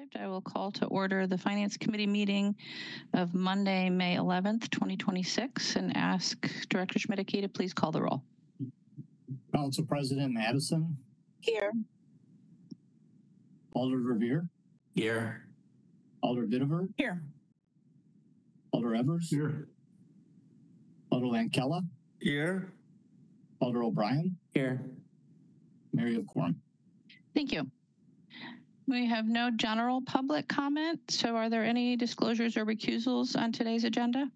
arrived, I will call to order the Finance Committee meeting of Monday, May 11th, 2026, and ask Director Schmidtke to please call the roll. Council President Madison. Here. Alder Revere. Here. Alder Didiver. Here. Alder Evers. Here. Alder Lankella. Here. Alder O'Brien. Here. Mary of Quorum. Thank you. We have no general public comment, so are there any disclosures or recusals on today's agenda?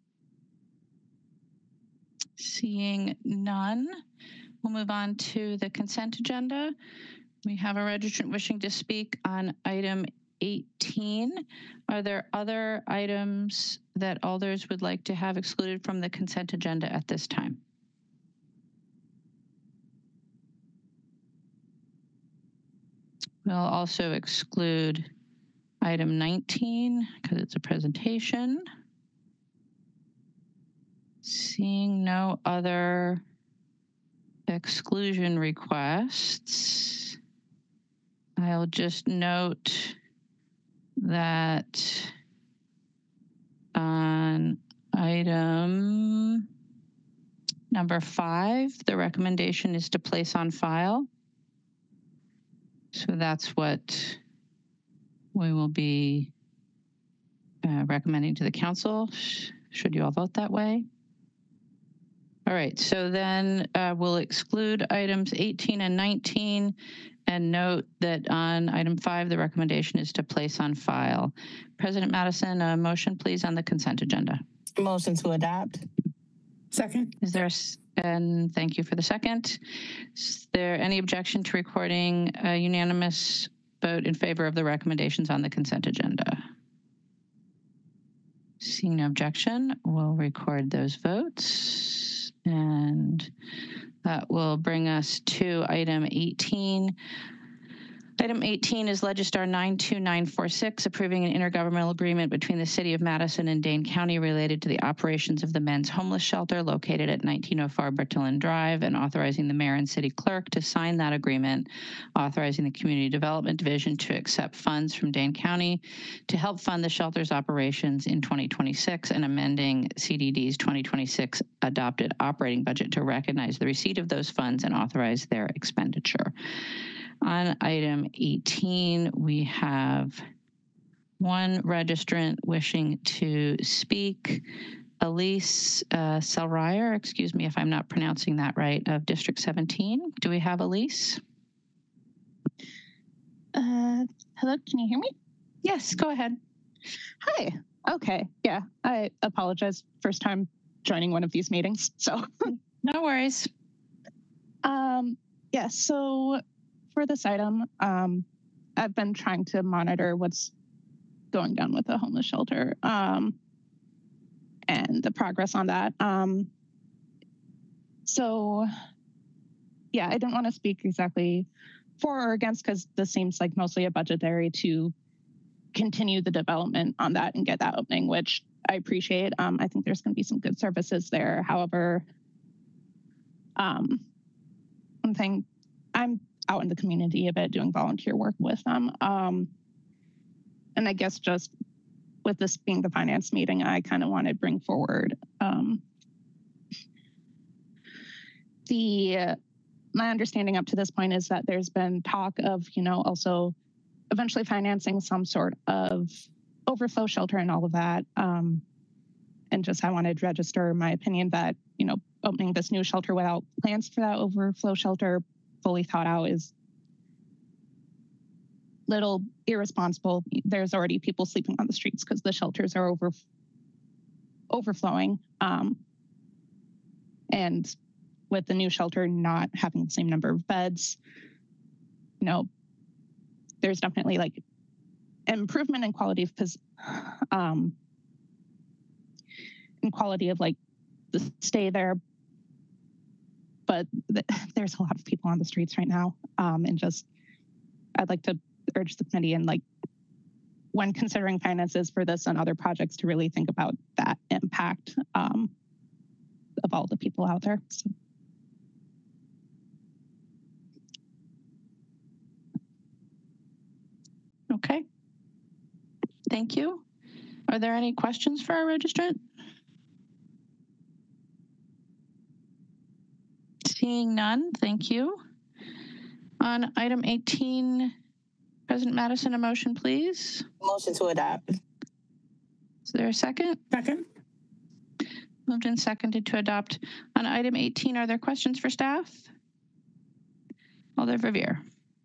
Seeing none, we'll move on to the consent agenda. We have a registrant wishing to speak on item 18. Are there other items that alders would like to have excluded from the consent agenda at this time? We'll also exclude item 19 because it's a presentation. Seeing no other exclusion requests, I'll just note that on item number 5, the recommendation is to place on file. So that's what we will be recommending to the council. Should you all vote that way? All right, so then we'll exclude items 18 and 19 and note that on item 5, the recommendation is to place on file. President Madison, a motion please on the consent agenda. Motion to adopt. Second. Is there and thank you for the second. Is there any objection to recording a unanimous vote in favor of the recommendations on the consent agenda? Seeing no objection, we'll record those votes. And that will bring us to item 18. Item 18 is Legistar 92946, approving an intergovernmental agreement between the City of Madison and Dane County related to the operations of the men's homeless shelter located at 1904 Bertillon Drive, and authorizing the mayor and city clerk to sign that agreement, authorizing the Community Development Division to accept funds from Dane County to help fund the shelter's operations in 2026, and amending CDD's 2026 adopted operating budget to recognize the receipt of those funds and authorize their expenditure. On item 18, we have one registrant wishing to speak, Elise Selryer, excuse me if I'm not pronouncing that right, of District 17. Do we have Elise? Hello, can you hear me? Yes, go ahead. Hi. Okay, yeah, I apologize. First time joining one of these meetings, so. No worries. Yeah, so for this item, I've been trying to monitor what's going down with the homeless shelter and the progress on that. So yeah, I didn't want to speak exactly for or against because this seems like mostly a budgetary to continue the development on that and get that opening, which I appreciate. I think there's going to be some good services there. However, one thing, I'm out in the community a bit doing volunteer work with them. And I guess just with this being the finance meeting, I kind of want to bring forward my understanding up to this point is that there's been talk of, also eventually financing some sort of overflow shelter and all of that. And just I wanted to register my opinion that, opening this new shelter without plans for that overflow shelter fully thought out is little irresponsible. There's already people sleeping on the streets because the shelters are overflowing. And with the new shelter not having the same number of beds, there's definitely like improvement in quality of like the stay there. But there's a lot of people on the streets right now. And just, I'd like to urge the committee and like when considering finances for this and other projects to really think about that impact of all the people out there. So. Okay. thank you. Are there any questions for our registrant? Seeing none, thank you. On item 18, President Madison, a motion, please. Motion to adopt. Is there a second? Second. Moved and seconded to adopt. On item 18, are there questions for staff? Alder Verveer.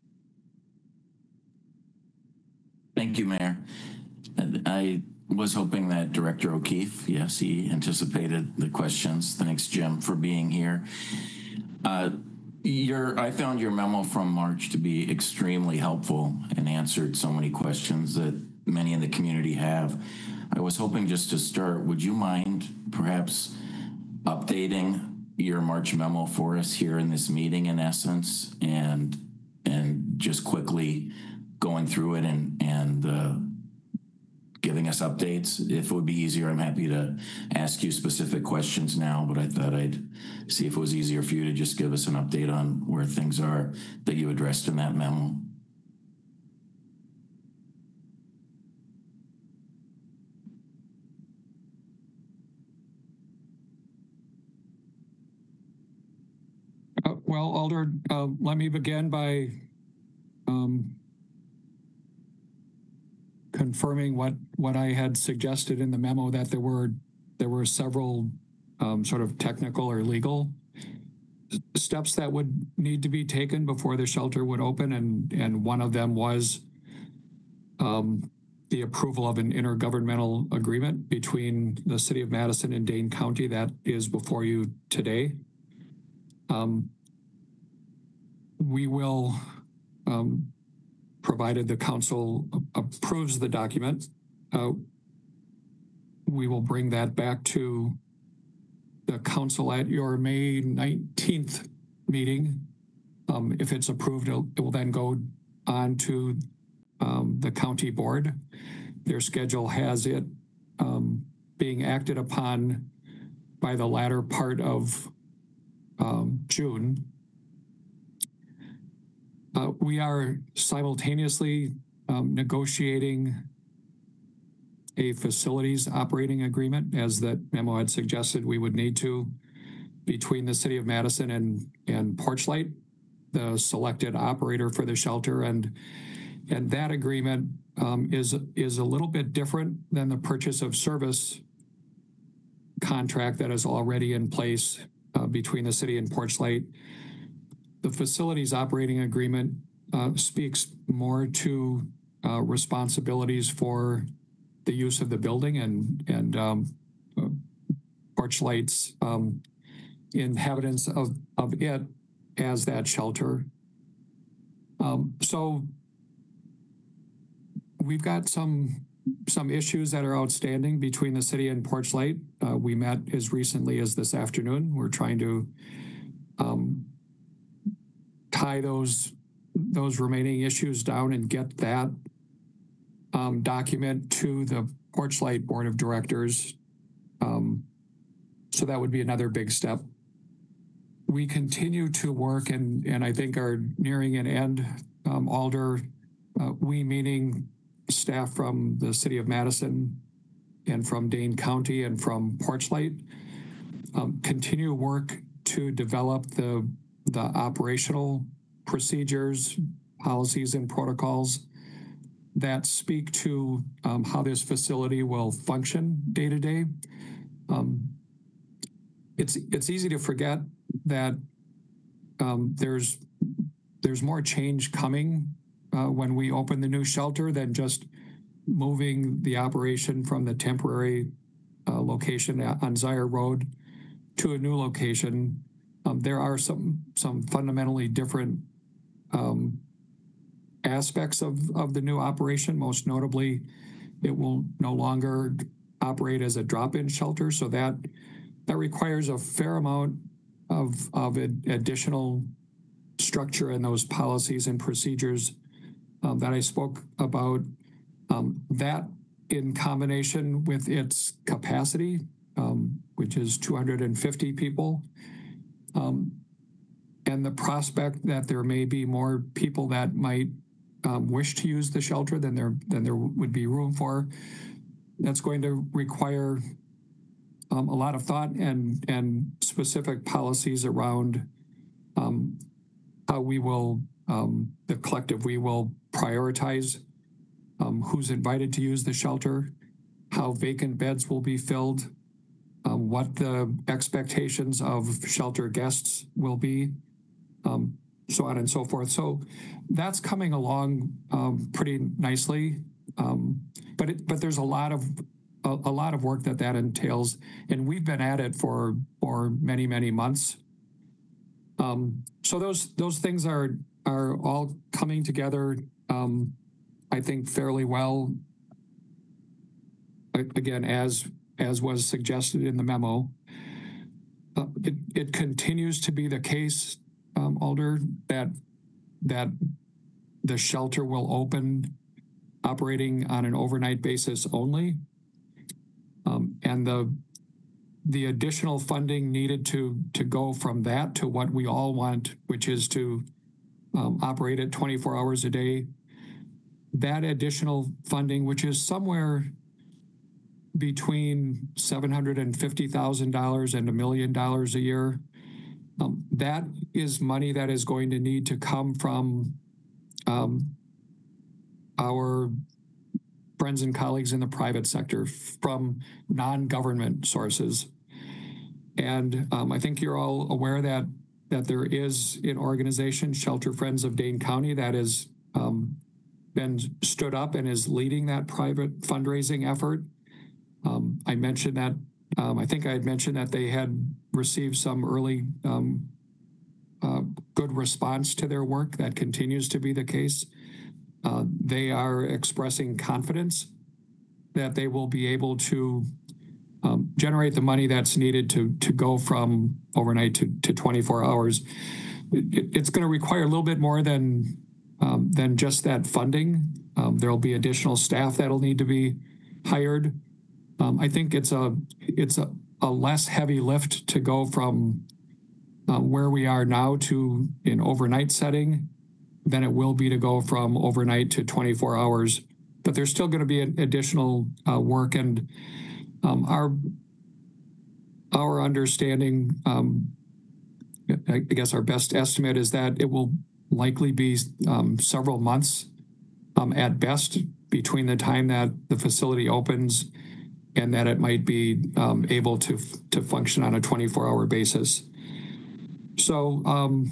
Thank you, Mayor. I was hoping that Director O'Keefe, yes, he anticipated the questions. Thanks, Jim, for being here. I found your memo from March to be extremely helpful and answered so many questions that many in the community have. I was hoping just to start, would you mind perhaps updating your March memo for us here in this meeting in essence, and just quickly going through it and giving us updates? If it would be easier, I'm happy to ask you specific questions now, but I thought I'd see if it was easier for you to just give us an update on where things are that you addressed in that memo. Well, Alder, let me begin by confirming what I had suggested in the memo, that there were several sort of technical or legal steps that would need to be taken before the shelter would open, and one of them was the approval of an intergovernmental agreement between the City of Madison and Dane County that is before you today. We will, provided the council approves the document, we will bring that back to the council at your May 19th meeting. If it's approved, it will then go on to the county board. Their schedule has it being acted upon by the latter part of June. We are simultaneously negotiating a facilities operating agreement, as that memo had suggested we would need to, between the City of Madison and Porchlight, the selected operator for the shelter, and that agreement is a little bit different than the purchase of service contract that is already in place between the city and Porchlight. The facilities operating agreement speaks more to responsibilities for the use of the building and Porchlight's inhabitants of it as that shelter. So we've got some issues that are outstanding between the city and Porchlight. We met as recently as this afternoon. We're trying to tie those remaining issues down and get that document to the Porchlight Board of Directors. So that would be another big step. We continue to work and I think are nearing an end. Alder, we meaning staff from the City of Madison and from Dane County and from Porchlight, continue work to develop the operational procedures, policies, and protocols that speak to how this facility will function day to day. It's easy to forget that there's more change coming when we open the new shelter than just moving the operation from the temporary location on Zier Road to a new location. There are some fundamentally different aspects of the new operation. Most notably, it will no longer operate as a drop-in shelter, so that requires a fair amount of additional structure in those policies and procedures that I spoke about. That in combination with its capacity, which is 250 people, and the prospect that there may be more people that might wish to use the shelter than there would be room for. That's going to require a lot of thought and specific policies around how we will, the collective, we will prioritize who's invited to use the shelter, how vacant beds will be filled, what the expectations of shelter guests will be, so on and so forth. So that's coming along pretty nicely, but there's a lot of work that entails, and we've been at it for many months. So those things are all coming together, I think, fairly well. Again, as was suggested in the memo, it continues to be the case, Alder, that the shelter will open operating on an overnight basis only, and the additional funding needed to go from that to what we all want, which is to operate at 24 hours a day. That additional funding, which is somewhere between $750,000 and $1 million a year, that is money that is going to need to come from our friends and colleagues in the private sector, from non-government sources. And I think you're all aware that there is an organization, Shelter Friends of Dane County, that has been stood up and is leading that private fundraising effort. I mentioned that, I think I had mentioned that they had received some early good response to their work. That continues to be the case. They are expressing confidence that they will be able to generate the money that's needed to go from overnight to 24 hours. It's going to require a little bit more than just that funding. There'll be additional staff that'll need to be hired. I think it's a less heavy lift to go from where we are now to an overnight setting than it will be to go from overnight to 24 hours. But there's still going to be additional work, and our understanding, I guess our best estimate is that it will likely be several months at best between the time that the facility opens and that it might be able to function on a 24-hour basis. So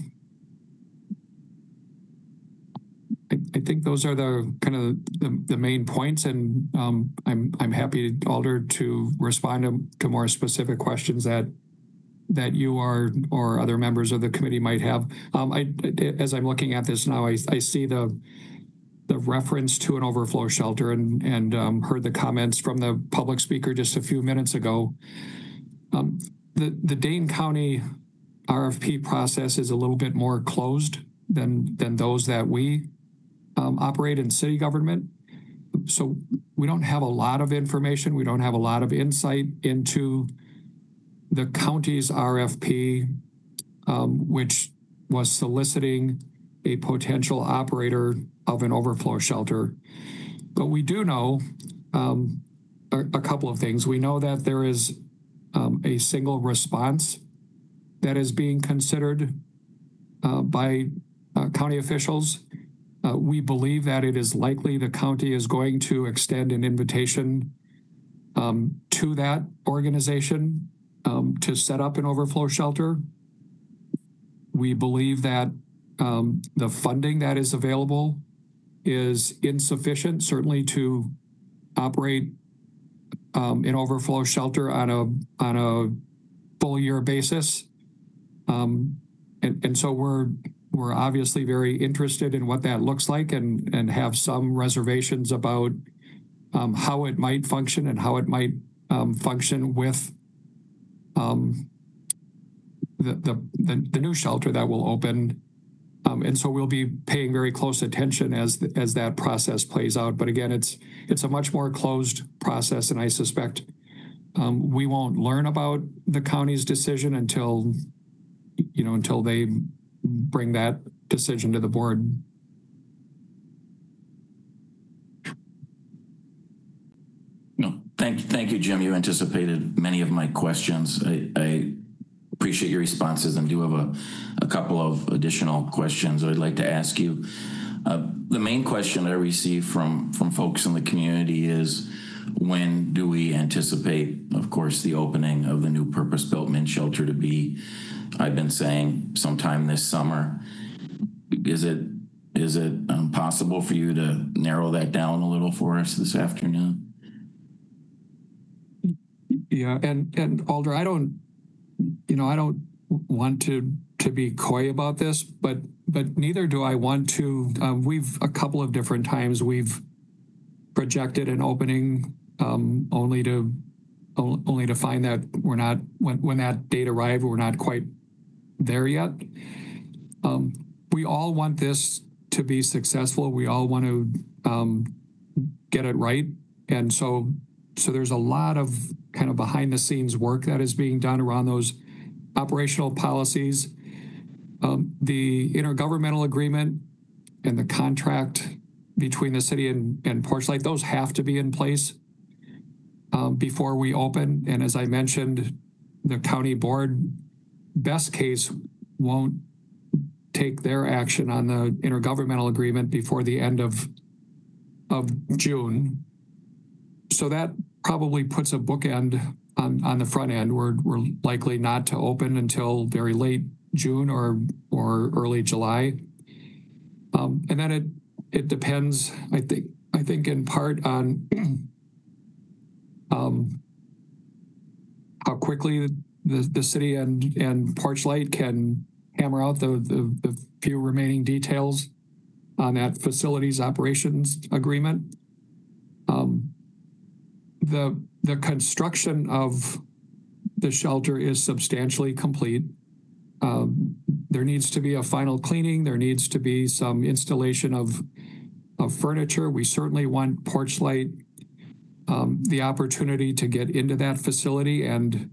I think those are the kind of the main points, and I'm happy, Alder, to respond to more specific questions that you or other members of the committee might have. As I'm looking at this now, I see the reference to an overflow shelter and heard the comments from the public speaker just a few minutes ago. The Dane County RFP process is a little bit more closed than those that we operate in city government. So we don't have a lot of information. We don't have a lot of insight into the county's RFP, which was soliciting a potential operator of an overflow shelter. But we do know a couple of things. We know that there is a single response that is being considered by county officials. We believe that it is likely the county is going to extend an invitation to that organization to set up an overflow shelter. We believe that the funding that is available is insufficient, certainly to operate an overflow shelter on a full year basis. And so we're obviously very interested in what that looks like and have some reservations about how it might function and how it might function with the new shelter that will open. And so we'll be paying very close attention as that process plays out. But again, it's a much more closed process, and I suspect we won't learn about the county's decision until they bring that decision to the board. Thank you, Jim. You anticipated many of my questions. I appreciate your responses and do have a couple of additional questions I'd like to ask you. The main question I receive from folks in the community is, when do we anticipate, of course, the opening of the new purpose-built men's shelter to be? I've been saying sometime this summer. Is it possible for you to narrow that down a little for us this afternoon? Yeah, and Alder, I don't want to be coy about this, but neither do I want to. We've a couple of different times we've projected an opening, only to find that we're not, when that date arrived, we're not quite there yet. We all want this to be successful. We all want to get it right, and so there's a lot of kind of behind the scenes work that is being done around those operational policies. The intergovernmental agreement and the contract between the city and Porchlight, those have to be in place before we open. And as I mentioned, the county board, best case, won't take their action on the intergovernmental agreement before the end of June. So that probably puts a bookend on the front end. We're likely not to open until very late June or early July. And then it depends, I think in part on how quickly the city and Porchlight can hammer out the few remaining details on that facilities operations agreement. The construction of the shelter is substantially complete. There needs to be a final cleaning. There needs to be some installation of furniture. We certainly want Porchlight the opportunity to get into that facility and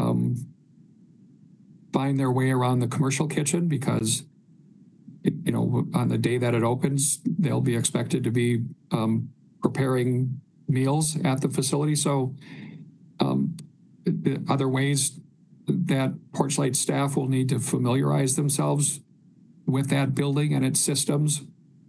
find their way around the commercial kitchen, because on the day that it opens, they'll be expected to be preparing meals at the facility. So the other ways that Porchlight staff will need to familiarize themselves with that building and its systems.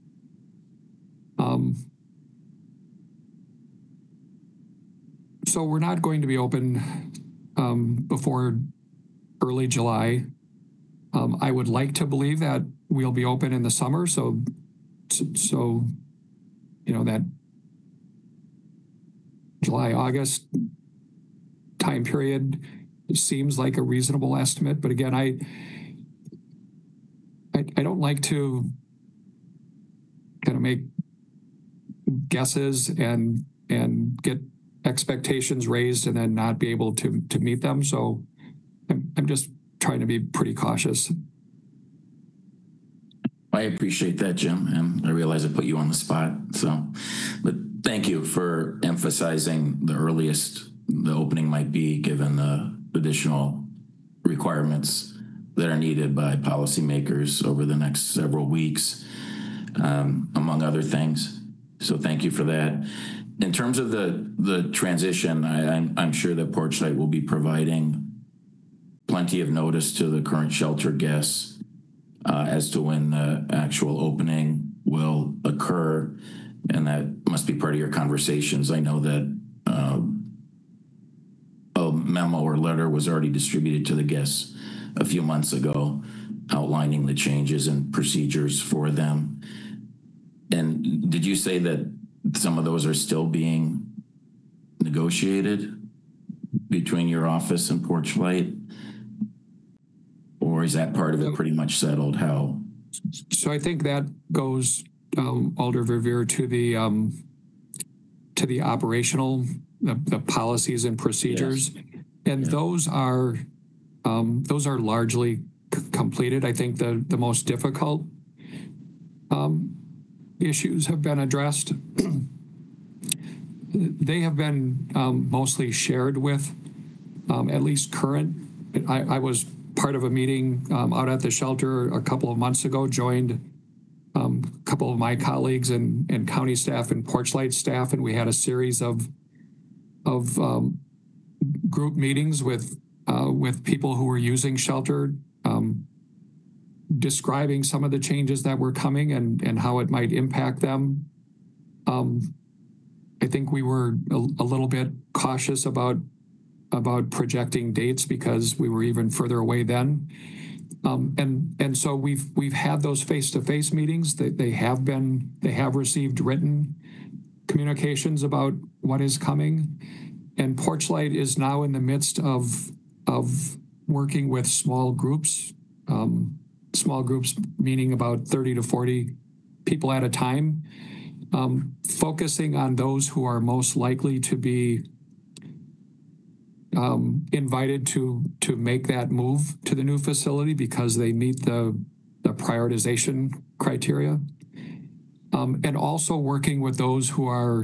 So we're not going to be open before early July. I would like to believe that we'll be open in the summer. So that July, August time period seems like a reasonable estimate. But again, I don't like to kind of make guesses and get expectations raised and then not be able to meet them. So I'm just trying to be pretty cautious. I appreciate that, Jim, and I realize I put you on the spot. But thank you for emphasizing the earliest the opening might be, given the additional requirements that are needed by policymakers over the next several weeks, among other things. So thank you for that. In terms of the transition, I'm sure that Porchlight will be providing plenty of notice to the current shelter guests as to when the actual opening will occur, and that must be part of your conversations. I know that a memo or letter was already distributed to the guests a few months ago outlining the changes and procedures for them. And did you say that some of those are still being negotiated between your office and Porchlight? Or is that part of it pretty much settled? How? So I think that goes, Alder Verveer, to the operational, the policies and procedures, yes. And yeah. Those are largely completed. I think the most difficult issues have been addressed. They have been mostly shared with at least current. I was part of a meeting out at the shelter a couple of months ago, joined a couple of my colleagues and county staff and Porchlight staff, and we had a series of group meetings with people who were using shelter, describing some of the changes that were coming and how it might impact them. I think we were a little bit cautious about projecting dates because we were even further away then. And so we've had those face-to-face meetings. They have received written communications about what is coming. And Porchlight is now in the midst of working with small groups meaning about 30 to 40 people at a time, focusing on those who are most likely to be invited to make that move to the new facility because they meet the prioritization criteria, and also working with those who are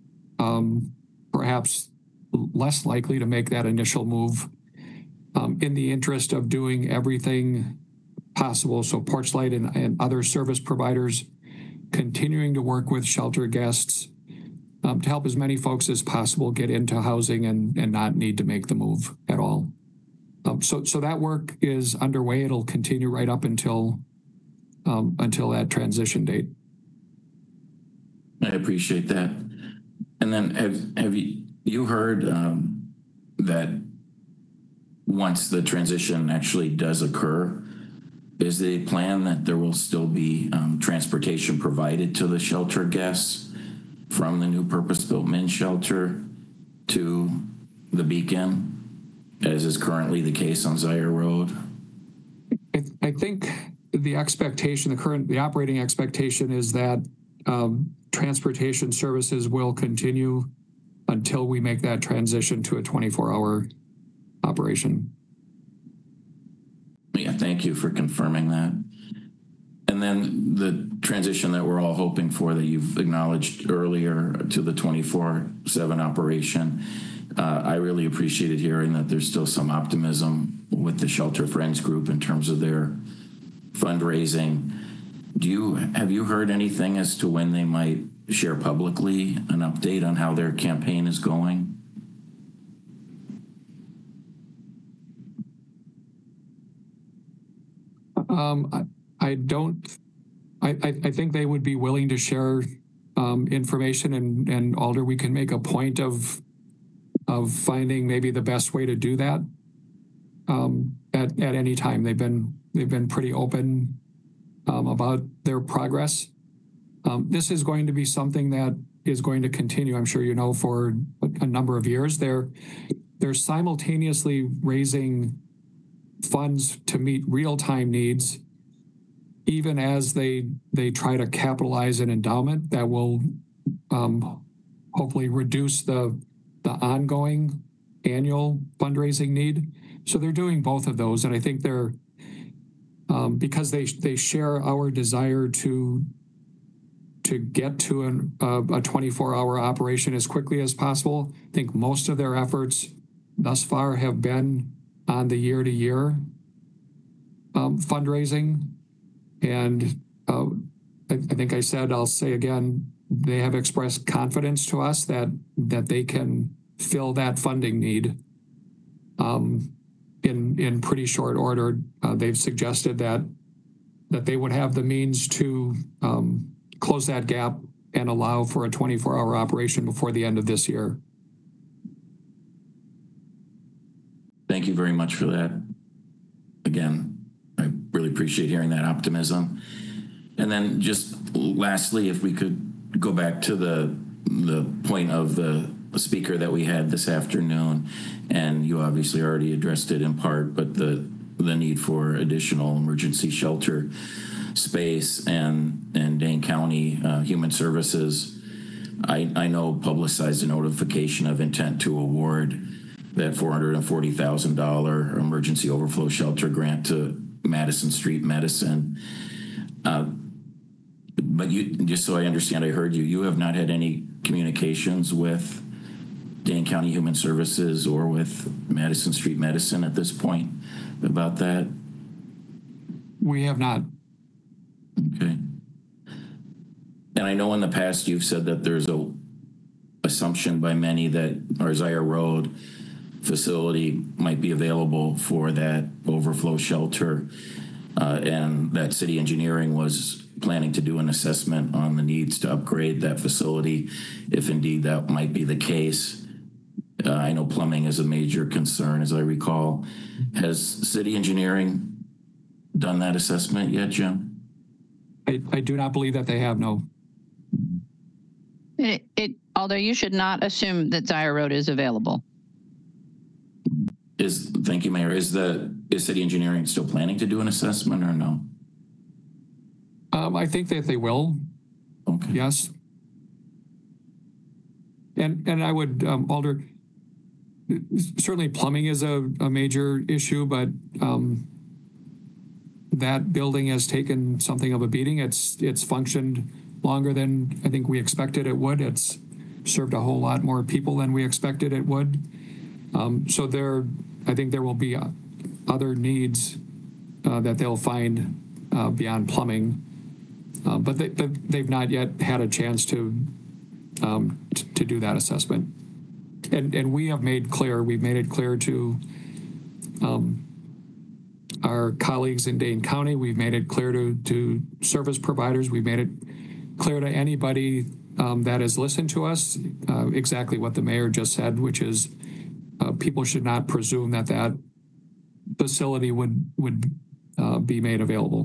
perhaps less likely to make that initial move, in the interest of doing everything possible. So Porchlight and other service providers continuing to work with shelter guests to help as many folks as possible get into housing and not need to make the move at all. So that work is underway. It'll continue right up until that transition date. I appreciate that. And then have you heard that once the transition actually does occur, is the plan that there will still be transportation provided to the shelter guests from the new purpose-built men's shelter to the Beacon, as is currently the case on Zaire Road? I think the operating expectation is that transportation services will continue until we make that transition to a 24-hour operation. Yeah, thank you for confirming that. And then the transition that we're all hoping for, that you've acknowledged earlier, to the 24/7 operation. I really appreciated hearing that there's still some optimism with the Shelter Friends group in terms of their fundraising. Have you heard anything as to when they might share publicly an update on how their campaign is going? I don't. I think they would be willing to share information, and Alder, we can make a point of finding maybe the best way to do that at any time. They've been pretty open about their progress. This is going to be something that is going to continue, I'm sure you know, for a number of years. They're simultaneously raising funds to meet real-time needs, even as they try to capitalize an endowment that will hopefully reduce the ongoing annual fundraising need. So they're doing both of those, and I think they're because they share our desire to get to a 24-hour operation as quickly as possible. I think most of their efforts thus far have been on the year-to-year fundraising. And I think I said, I'll say again, they have expressed confidence to us that they can fill that funding need in pretty short order. They've suggested that they would have the means to close that gap and allow for a 24-hour operation before the end of this year. Thank you very much for that. Again, I really appreciate hearing that optimism. And then just lastly, if we could go back to the point of the speaker that we had this afternoon, and you obviously already addressed it in part, but the need for additional emergency shelter space and Dane County Human Services, I know publicized a notification of intent to award that $440,000 emergency overflow shelter grant to Madison Street Medicine. But you, just so I understand, I heard you have not had any communications with Dane County Human Services or with Madison Street Medicine at this point about that? We have not. Okay. And I know in the past you've said that there's a assumption by many that our Zaire Road facility might be available for that overflow shelter, and that city engineering was planning to do an assessment on the needs to upgrade that facility, if indeed that might be the case. I know plumbing is a major concern, as I recall. Has city engineering done that assessment yet, Jim? I do not believe that they have, no. Although you should not assume that Zaire Road is available. Thank you, Mayor. Is city engineering still planning to do an assessment or no? I think that they will. Okay. Yes. And I would, Alder, certainly plumbing is a major issue, but that building has taken something of a beating. It's functioned longer than I think we expected it would. It's served a whole lot more people than we expected it would. So I think there will be other needs that they'll find beyond plumbing, but they've not yet had a chance to do that assessment. And we've made it clear to our colleagues in Dane County. We've made it clear to service providers. We've made it clear to anybody that has listened to us exactly what the mayor just said, which is people should not presume that facility would be made available.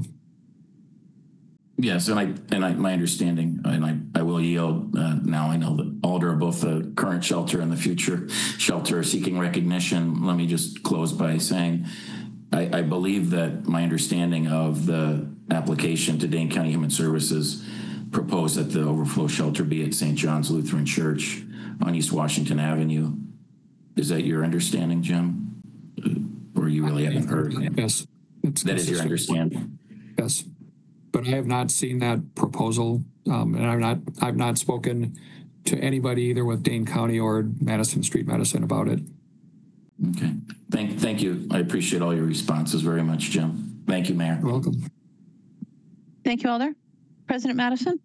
Yes, and my understanding, and I will yield now. I know that Alder, both the current shelter and the future shelter, are seeking recognition. Let me just close by saying I believe that my understanding of the application to Dane County Human Services proposed that the overflow shelter be at St. John's Lutheran Church on East Washington Avenue. Is that your understanding, Jim? Or you really haven't heard? Yes. That is your understanding? Yes. But I have not seen that proposal, and I've not spoken to anybody either with Dane County or Madison Street Medicine about it. Okay. Thank you. I appreciate all your responses very much, Jim. Thank you, Mayor. You're welcome. Thank you, Alder. President Madison?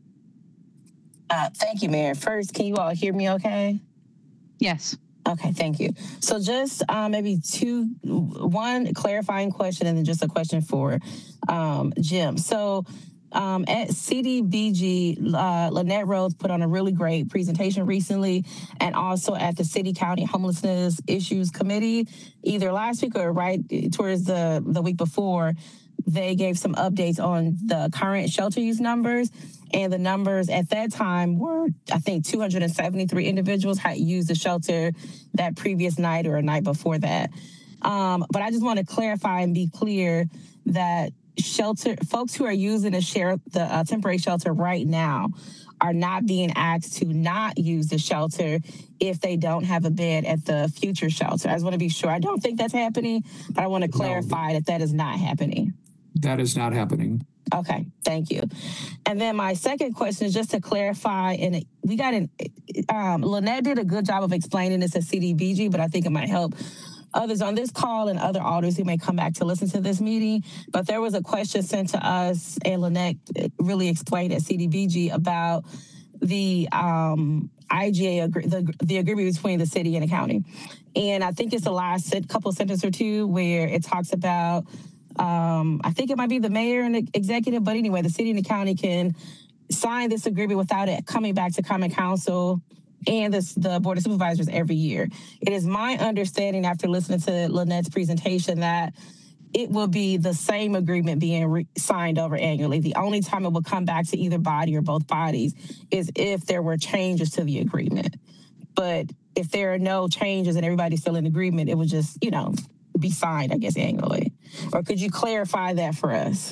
Thank you, Mayor. First, can you all hear me okay? Yes. Okay, thank you. So just maybe one clarifying question and then just a question for Jim. So at CDBG, Lynette Rhodes put on a really great presentation recently, and also at the City County Homelessness Issues Committee, either last week or right towards the week before, they gave some updates on the current shelter use numbers. And the numbers at that time were, I think, 273 individuals had used the shelter that previous night or a night before that. But I just want to clarify and be clear that folks who are using the temporary shelter right now are not being asked to not use the shelter if they don't have a bed at the future shelter. I just want to be sure. I don't think that's happening, but I want to clarify that is not happening. That is not happening. Okay, thank you. And then my second question is just to clarify, and Lynette did a good job of explaining this at CDBG, but I think it might help others on this call and other alders who may come back to listen to this meeting. But there was a question sent to us, and Lynette really explained at CDBG about the IGA, the agreement between the city and the county. And I think it's the last couple sentences or two where it talks about I think it might be the mayor and the executive, but anyway, the city and the county can sign this agreement without it coming back to Common Council and the Board of Supervisors every year. It is my understanding after listening to Lynette's presentation that it will be the same agreement being signed over annually. The only time it will come back to either body or both bodies is if there were changes to the agreement. But if there are no changes and everybody's still in agreement, it would just, be signed, I guess, annually. Or could you clarify that for us?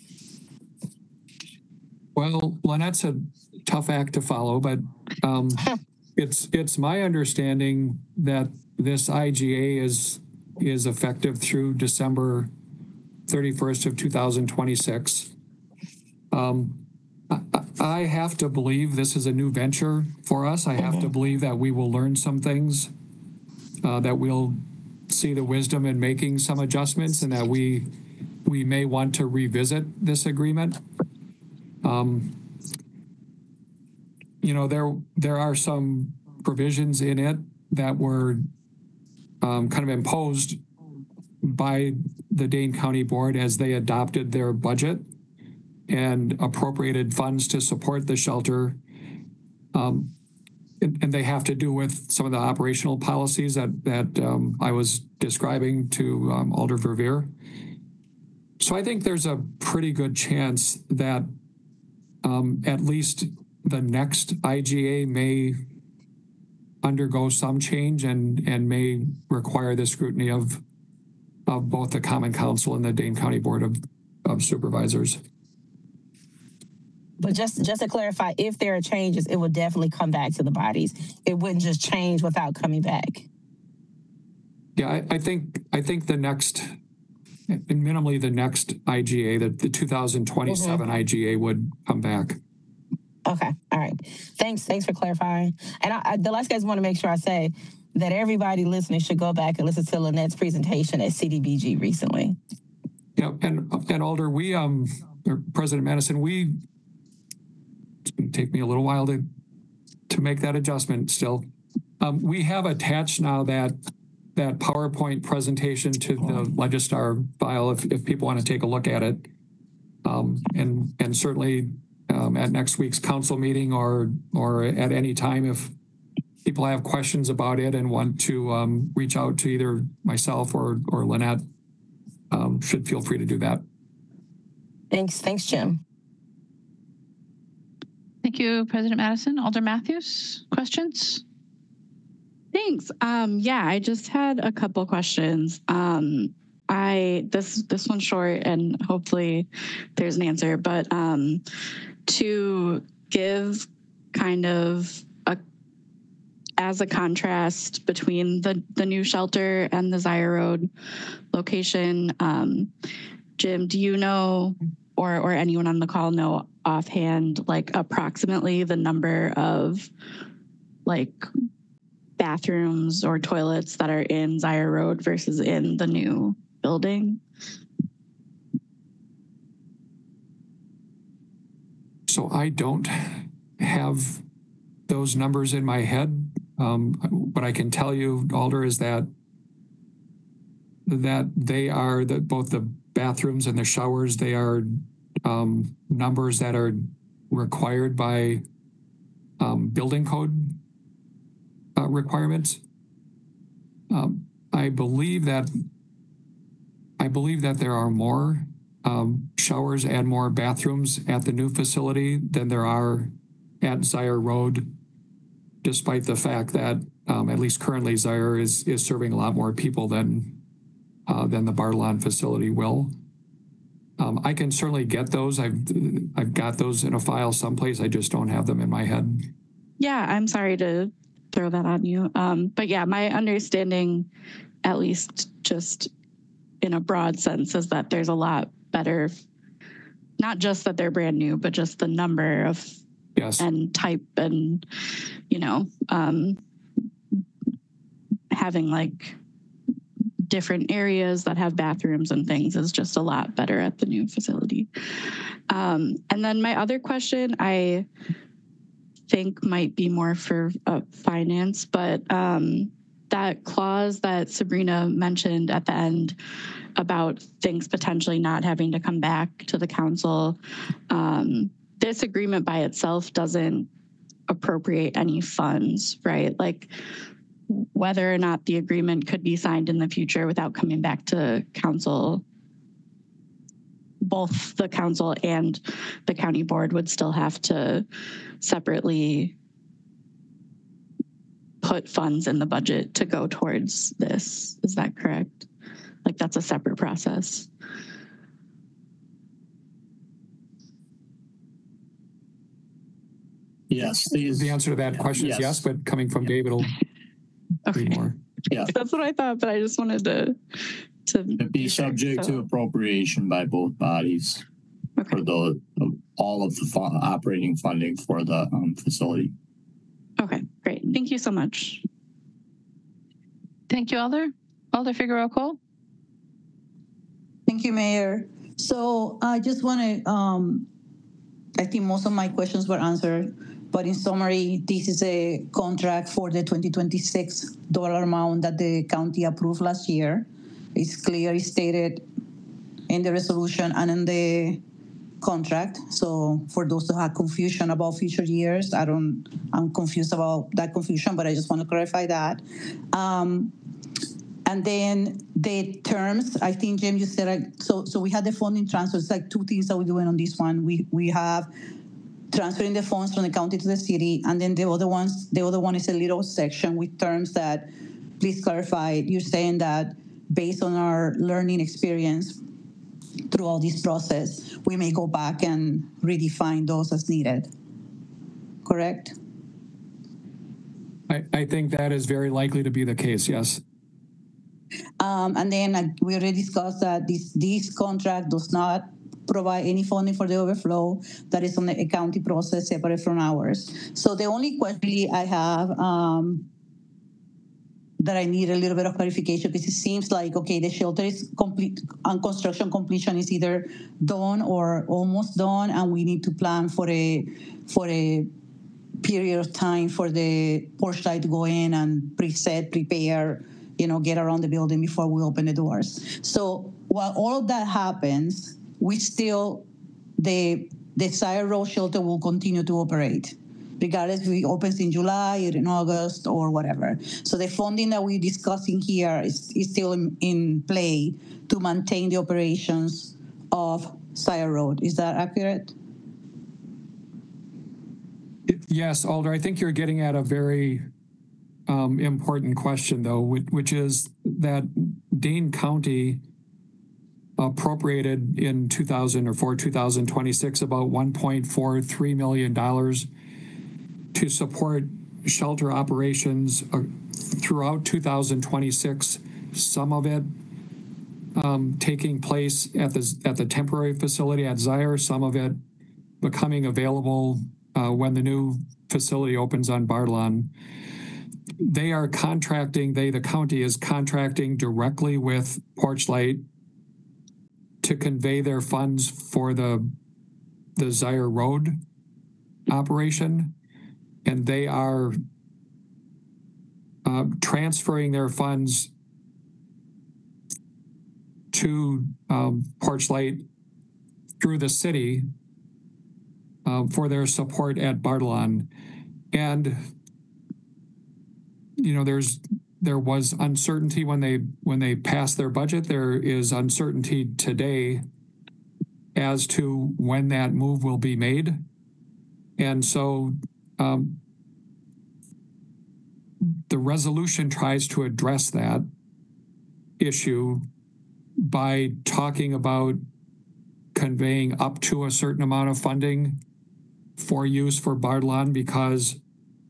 Well, Lynette's a tough act to follow, but it's my understanding that this IGA is effective through December 31st of 2026. I have to believe this is a new venture for us. I have to believe that we will learn some things, that we'll see the wisdom in making some adjustments, and that we may want to revisit this agreement. there are some provisions in it that were kind of imposed by the Dane County Board as they adopted their budget and appropriated funds to support the shelter. And they have to do with some of the operational policies that I was describing to Alder Verveer. So I think there's a pretty good chance that at least the next IGA may undergo some change and may require the scrutiny of both the Common Council and the Dane County Board of Supervisors. But just to clarify, if there are changes, it would definitely come back to the bodies. It wouldn't just change without coming back. Yeah, I think the next, and minimally the next IGA, the 2027 IGA would come back. Okay, all right. Thanks for clarifying. And the last guys want to make sure I say that everybody listening should go back and listen to Lynette's presentation at CDBG recently. Yeah, and Alder, we or President Madison, it's going to take me a little while to make that adjustment still. We have attached now that PowerPoint presentation to the Legistar file if people want to take a look at it. And certainly at next week's council meeting or at any time if people have questions about it and want to reach out to either myself or Lynette, should feel free to do that. Thanks, Jim. Thank you, President Madison. Alder Matthews, questions? Thanks. Yeah, I just had a couple questions. This one's short and hopefully there's an answer, but to give kind of as a contrast between the new shelter and the Zaya Road location, Jim, do you know or anyone on the call know offhand, like approximately the number of like bathrooms or toilets that are in Zaya Road versus in the new building? So I don't have those numbers in my head. What I can tell you, Alder, is that they are both the bathrooms and the showers, they are numbers that are required by building code requirements. I believe that there are more showers and more bathrooms at the new facility than there are at Zaya Road, despite the fact that at least currently Zaya is serving a lot more people than the Bartolon facility will. I can certainly get those. I've got those in a file someplace. I just don't have them in my head. Yeah, I'm sorry to throw that on you. But yeah, my understanding, at least just in a broad sense, is that there's a lot better, not just that they're brand new, but just the number of and type and, having like different areas that have bathrooms and things is just a lot better at the new facility. And then my other question, I think might be more for finance, but that clause that Sabrina mentioned at the end about things potentially not having to come back to the council, this agreement by itself doesn't appropriate any funds, right? Like whether or not the agreement could be signed in the future without coming back to council, both the council and the county board would still have to separately put funds in the budget to go towards this. Is that correct? Like that's a separate process. Yes. The answer to that question is yes, but coming from David will be more. Yeah. That's what I thought, but I just wanted to be subject to appropriation by both bodies for all of the operating funding for the facility. Okay, great. Thank you so much. Thank you, Alder. Alder Figueroa Cole. Thank you, Mayor. So I just want to, I think most of my questions were answered. But in summary, this is a contract for the 2026 dollar amount that the county approved last year. It's clearly stated in the resolution and in the contract. So for those who have confusion about future years, I'm confused about that confusion, but I just want to clarify that. And then the terms, I think, Jim, you said, so we had the funding transfer. It's like two things that we're doing on this one. We have transferring the funds from the county to the city, and then the other one is a little section with terms that, please clarify. You're saying that based on our learning experience throughout this process, we may go back and redefine those as needed. Correct? I think that is very likely to be the case, yes. And then we already discussed that this contract does not provide any funding for the overflow that is on the county process separate from ours. So the only question I have that I need a little bit of clarification, because it seems like, okay, the shelter is complete and construction completion is either done or almost done, and we need to plan for a period of time for the porch light to go in and prepare, get around the building before we open the doors. So while all of that happens, we still, the Sire Road shelter will continue to operate, regardless if it opens in July or in August or whatever. So the funding that we're discussing here is still in play to maintain the operations of Sire Road. Is that accurate? Yes, Alder, I think you're getting at a very important question, though, which is that Dane County appropriated in 2026 about $1.43 million to support shelter operations throughout 2026. Some of it taking place at the temporary facility at Sire, some of it becoming available when the new facility opens on Bartolon. They are contracting, the county is contracting directly with Porchlight to convey their funds for the Sire Road operation. And they are transferring their funds to Porchlight through the city for their support at Bartolon. And there was uncertainty when they passed their budget. There is uncertainty today as to when that move will be made. And so the resolution tries to address that issue by talking about conveying up to a certain amount of funding for use for Bartolon, because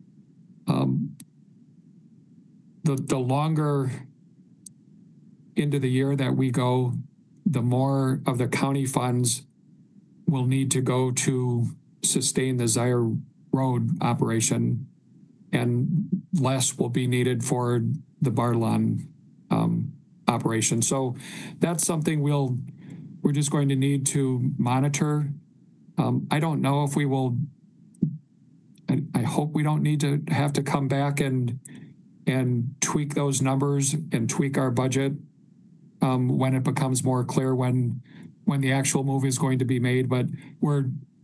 the longer into the year that we go, the more of the county funds will need to go to sustain the Sire Road operation, and less will be needed for the Bartolon operation. So that's something we're just going to need to monitor. I don't know if we will. I hope we don't need to have to come back and tweak those numbers and tweak our budget when it becomes more clear when the actual move is going to be made. But we're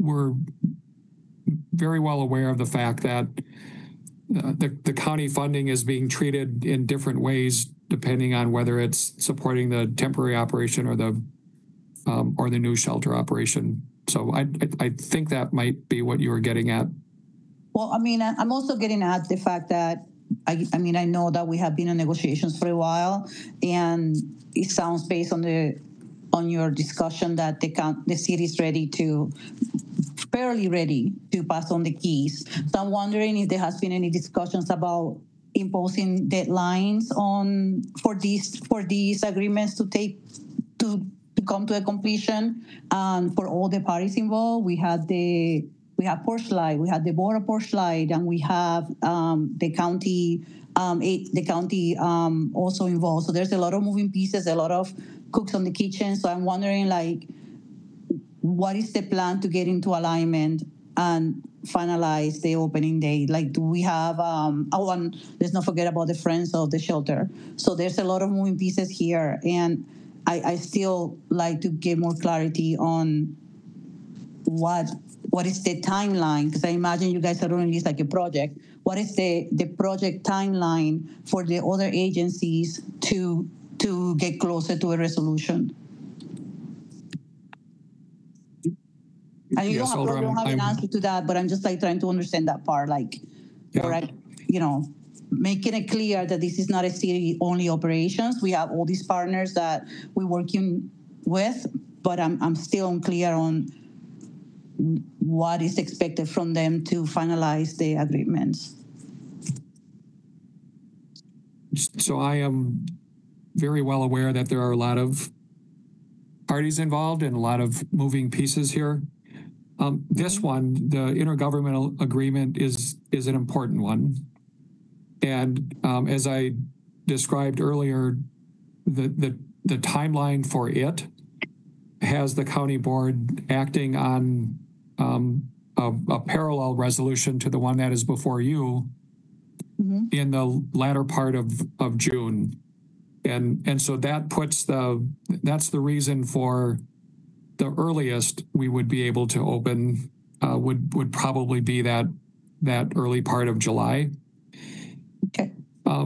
very well aware of the fact that the county funding is being treated in different ways depending on whether it's supporting the temporary operation or the new shelter operation. So I think that might be what you were getting at. Well, I mean, I'm also getting at the fact that I know that we have been in negotiations for a while, and it sounds based on your discussion that the city is fairly ready to pass on the keys. So I'm wondering if there has been any discussions about imposing deadlines for these agreements to come to a completion, for all the parties involved. We have Porchlight, we have the board of Porchlight, and we have the county also involved. So there's a lot of moving pieces, a lot of cooks on the kitchen. So I'm wondering, what is the plan to get into alignment? And finalize the opening date? Like, do we have, let's not forget about the Friends of the Shelter. So there's a lot of moving pieces here. And I still like to get more clarity on what is the timeline? Because I imagine you guys are running this like a project. What is the project timeline for the other agencies to get closer to a resolution? And you Yes, don't have an answer to that, but I'm just like trying to understand that part, like, Yeah. or making it clear that this is not a city-only operations. We have all these partners that we're working with, but I'm still unclear on what is expected from them to finalize the agreements. So I am very well aware that there are a lot of parties involved and a lot of moving pieces here. This one, the intergovernmental agreement, is an important one. And as I described earlier, the timeline for it has the county board acting on a parallel resolution to the one that is before you in the latter part of June. And so that that's the reason for the earliest we would be able to open would probably be that early part of July. Okay.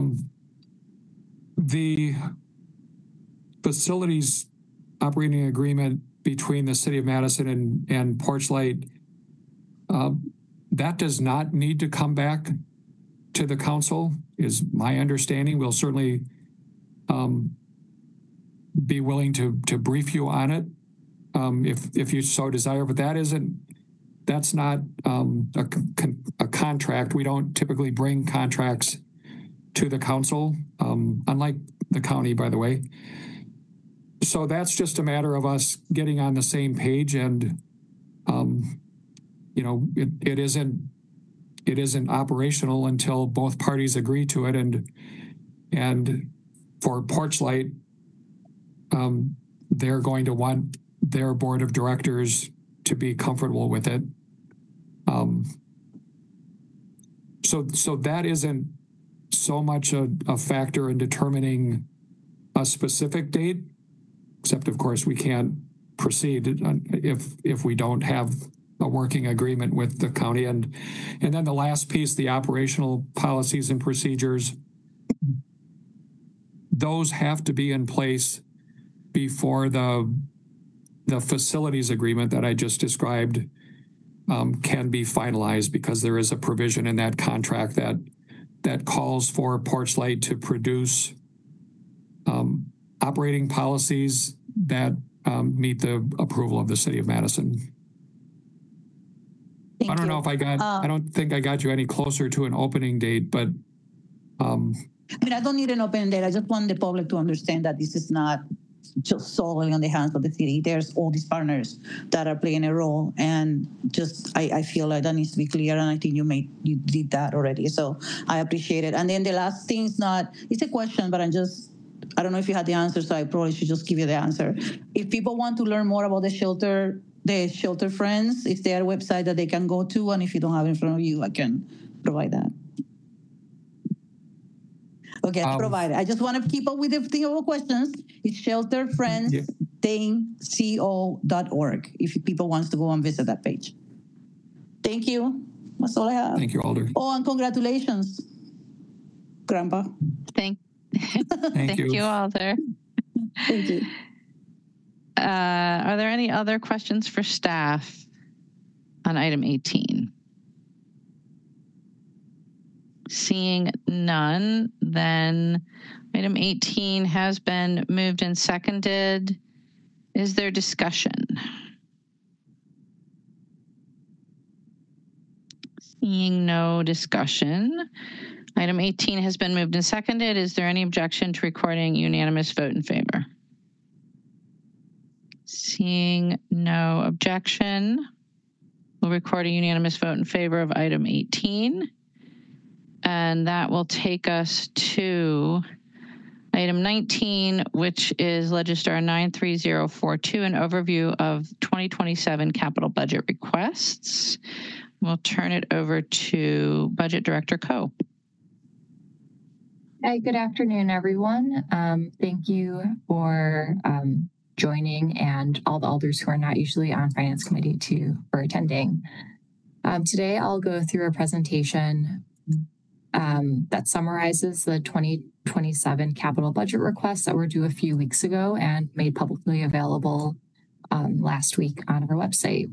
The facilities operating agreement between the City of Madison and Porchlight, that does not need to come back to the council, is my understanding. We'll certainly be willing to brief you on it if you so desire, but that's not a contract. We don't typically bring contracts to the council, unlike the county, by the way. So that's just a matter of us getting on the same page, and it isn't operational until both parties agree to it, and for Porchlight, they're going to want their board of directors to be comfortable with it. So that isn't so much a factor in determining a specific date, except of course we can't proceed if we don't have a working agreement with the county. And then the last piece, the operational policies and procedures, those have to be in place before the facilities agreement that I just described can be finalized, because there is a provision in that contract that calls for Porchlight to produce operating policies that meet the approval of the City of Madison. I don't know if I don't think I got you any closer to an opening date, but I mean, I don't need an opening date. I just want the public to understand that this is not just solely on the hands of the city. There's all these partners that are playing a role, and just I feel like that needs to be clear, and I think you did that already, so I appreciate it. And then the last thing it's a question, but I don't know if you had the answer, so I probably should just give you the answer. If people want to learn more about the Shelter Friends, is there a website that they can go to? And if you don't have it in front of you, I can provide that. Okay, provide it. I just want to keep up with the thing of questions. It's shelterfriends.co.org if people want to go and visit that page. Thank you. That's all I have. Thank you, Alder. Oh, and congratulations, Grandpa. Thank Thank you, Alder. Thank you. Are there any other questions for staff on item 18? Seeing none, then item 18 has been moved and seconded. Is there discussion? Seeing no discussion, item 18 has been moved and seconded. Is there any objection to recording unanimous vote in favor? Seeing no objection, we'll record a unanimous vote in favor of item 18. And that will take us to Item 19, which is Legistar 93042, an overview of 2027 capital budget requests. We'll turn it over to Budget Director Coe. Hi, good afternoon, everyone. Thank you for joining, and all the alders who are not usually on Finance Committee for attending. Today, I'll go through a presentation that summarizes the 2027 capital budget requests that were due a few weeks ago and made publicly available last week on our website.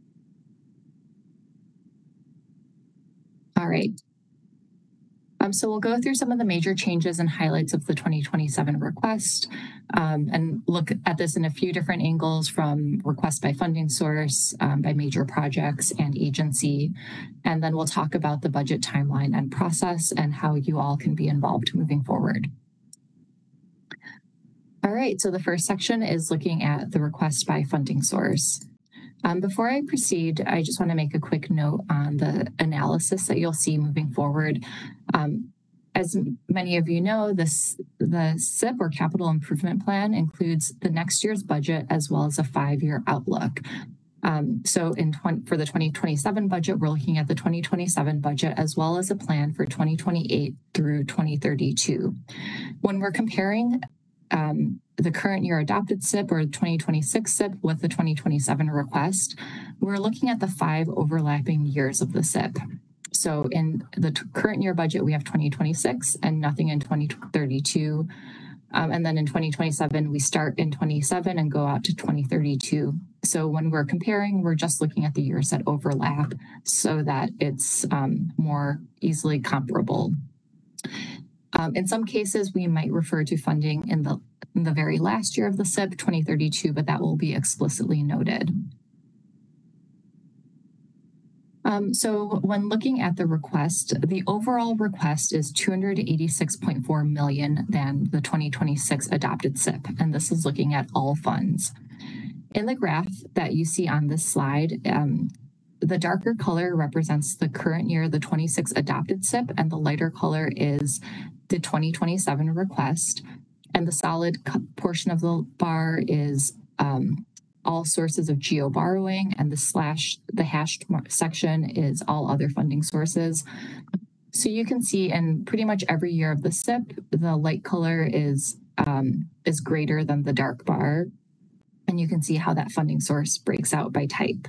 All right. So we'll go through some of the major changes and highlights of the 2027 request and look at this in a few different angles, from request by funding source, by major projects and agency. And then we'll talk about the budget timeline and process and how you all can be involved moving forward. All right, so the first section is looking at the request by funding source. Before I proceed, I just want to make a quick note on the analysis that you'll see moving forward. As many of you know, the CIP, or Capital Improvement Plan, includes the next year's budget as well as a 5-year outlook. So for the 2027 budget, we're looking at the 2027 budget as well as a plan for 2028 through 2032. When we're comparing the current year adopted CIP, or 2026 CIP, with the 2027 request, we're looking at the 5 overlapping years of the CIP. So in the current year budget, we have 2026 and nothing in 2032. And then in 2027, we start in 27 and go out to 2032. So when we're comparing, we're just looking at the years that overlap so that it's more easily comparable. In some cases, we might refer to funding in the very last year of the CIP, 2032, but that will be explicitly noted. So when looking at the request, the overall request is $286.4 million than the 2026 adopted CIP, and this is looking at all funds. In the graph that you see on this slide, the darker color represents the current year, the 26 adopted CIP, and the lighter color is the 2027 request. And the solid portion of the bar is all sources of GO borrowing, and the hashed section is all other funding sources. So you can see in pretty much every year of the CIP, the light color is greater than the dark bar, and you can see how that funding source breaks out by type.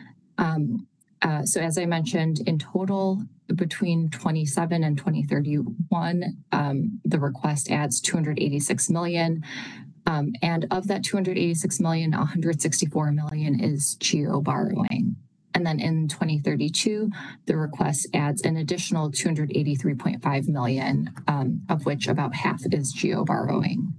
So as I mentioned, in total, between 27 and 2031, the request adds $286 million. And of that $286 million, $164 million is GO borrowing. And then in 2032, the request adds an additional $283.5 million, of which about half is GO borrowing.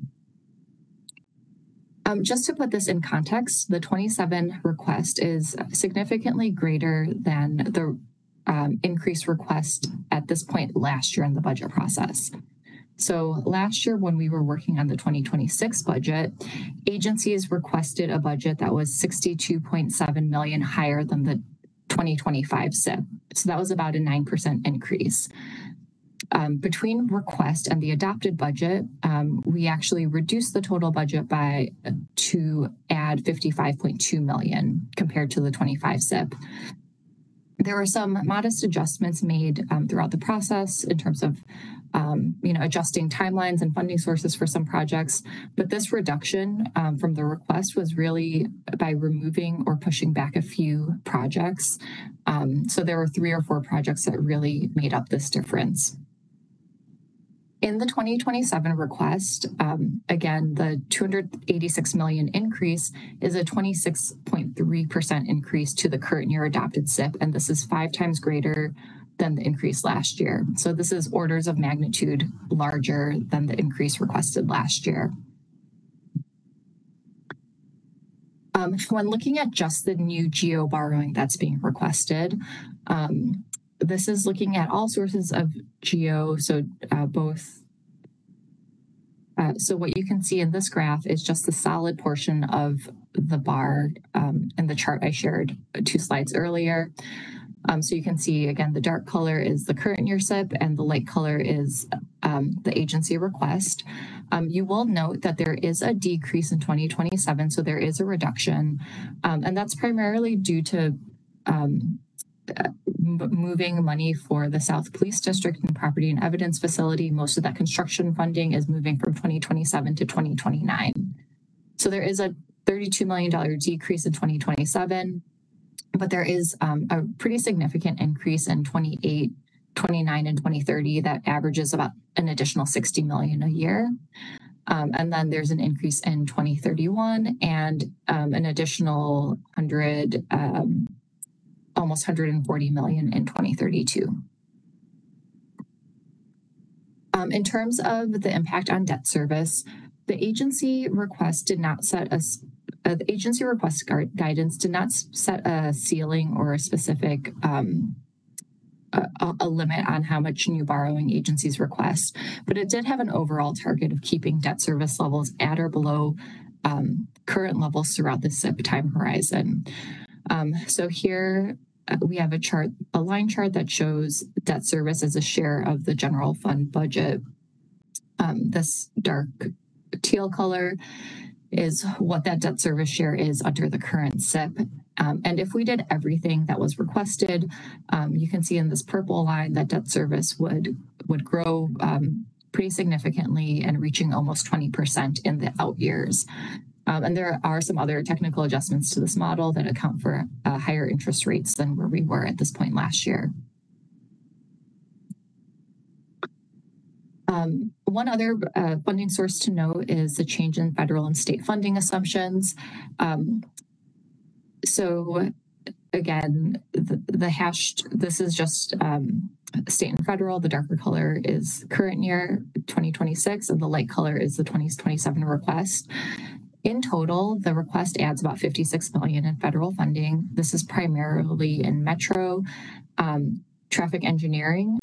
Just to put this in context, the 27 request is significantly greater than the increased request at this point last year in the budget process. So last year, when we were working on the 2026 budget, agencies requested a budget that was $62.7 million higher than the 2025 CIP. So that was about a 9% increase. Between request and the adopted budget, we actually reduced the total budget to add $55.2 million compared to the 25 CIP. There were some modest adjustments made throughout the process in terms of adjusting timelines and funding sources for some projects. But this reduction from the request was really by removing or pushing back a few projects. So there were 3 or 4 projects that really made up this difference. In the 2027 request, again, the $286 million increase is a 26.3% increase to the current year adopted CIP, and this is 5 times greater than the increase last year. So this is orders of magnitude larger than the increase requested last year. When looking at just the new GO borrowing that's being requested, this is looking at all sources of GO, so so what you can see in this graph is just the solid portion of the bar in the chart I shared 2 slides earlier. So you can see, again, the dark color is the current year SIP and the light color is the agency request. You will note that there is a decrease in 2027, so there is a reduction. And that's primarily due to moving money for the South Police District and Property and Evidence Facility. Most of that construction funding is moving from 2027 to 2029. So there is a $32 million decrease in 2027, but there is a pretty significant increase in 28, 29, and 2030 that averages about an additional $60 million a year. And then there's an increase in 2031 and an additional almost $140 million in 2032. In terms of the impact on debt service, the agency request did not set the agency request guidance did not set a ceiling or a specific a limit on how much new borrowing agencies request, but it did have an overall target of keeping debt service levels at or below current levels throughout the SIP time horizon. So here we have a line chart that shows debt service as a share of the general fund budget. This dark teal color is what that debt service share is under the current SIP. And if we did everything that was requested, you can see in this purple line that debt service would grow pretty significantly and reaching almost 20% in the out years. And there are some other technical adjustments to this model that account for higher interest rates than where we were at this point last year. One other funding source to note is the change in federal and state funding assumptions. So again, the hashed, this is just state and federal. The darker color is current year 2026 and the light color is the 2027 request. In total, the request adds about $56 million in federal funding. This is primarily in Metro, traffic engineering.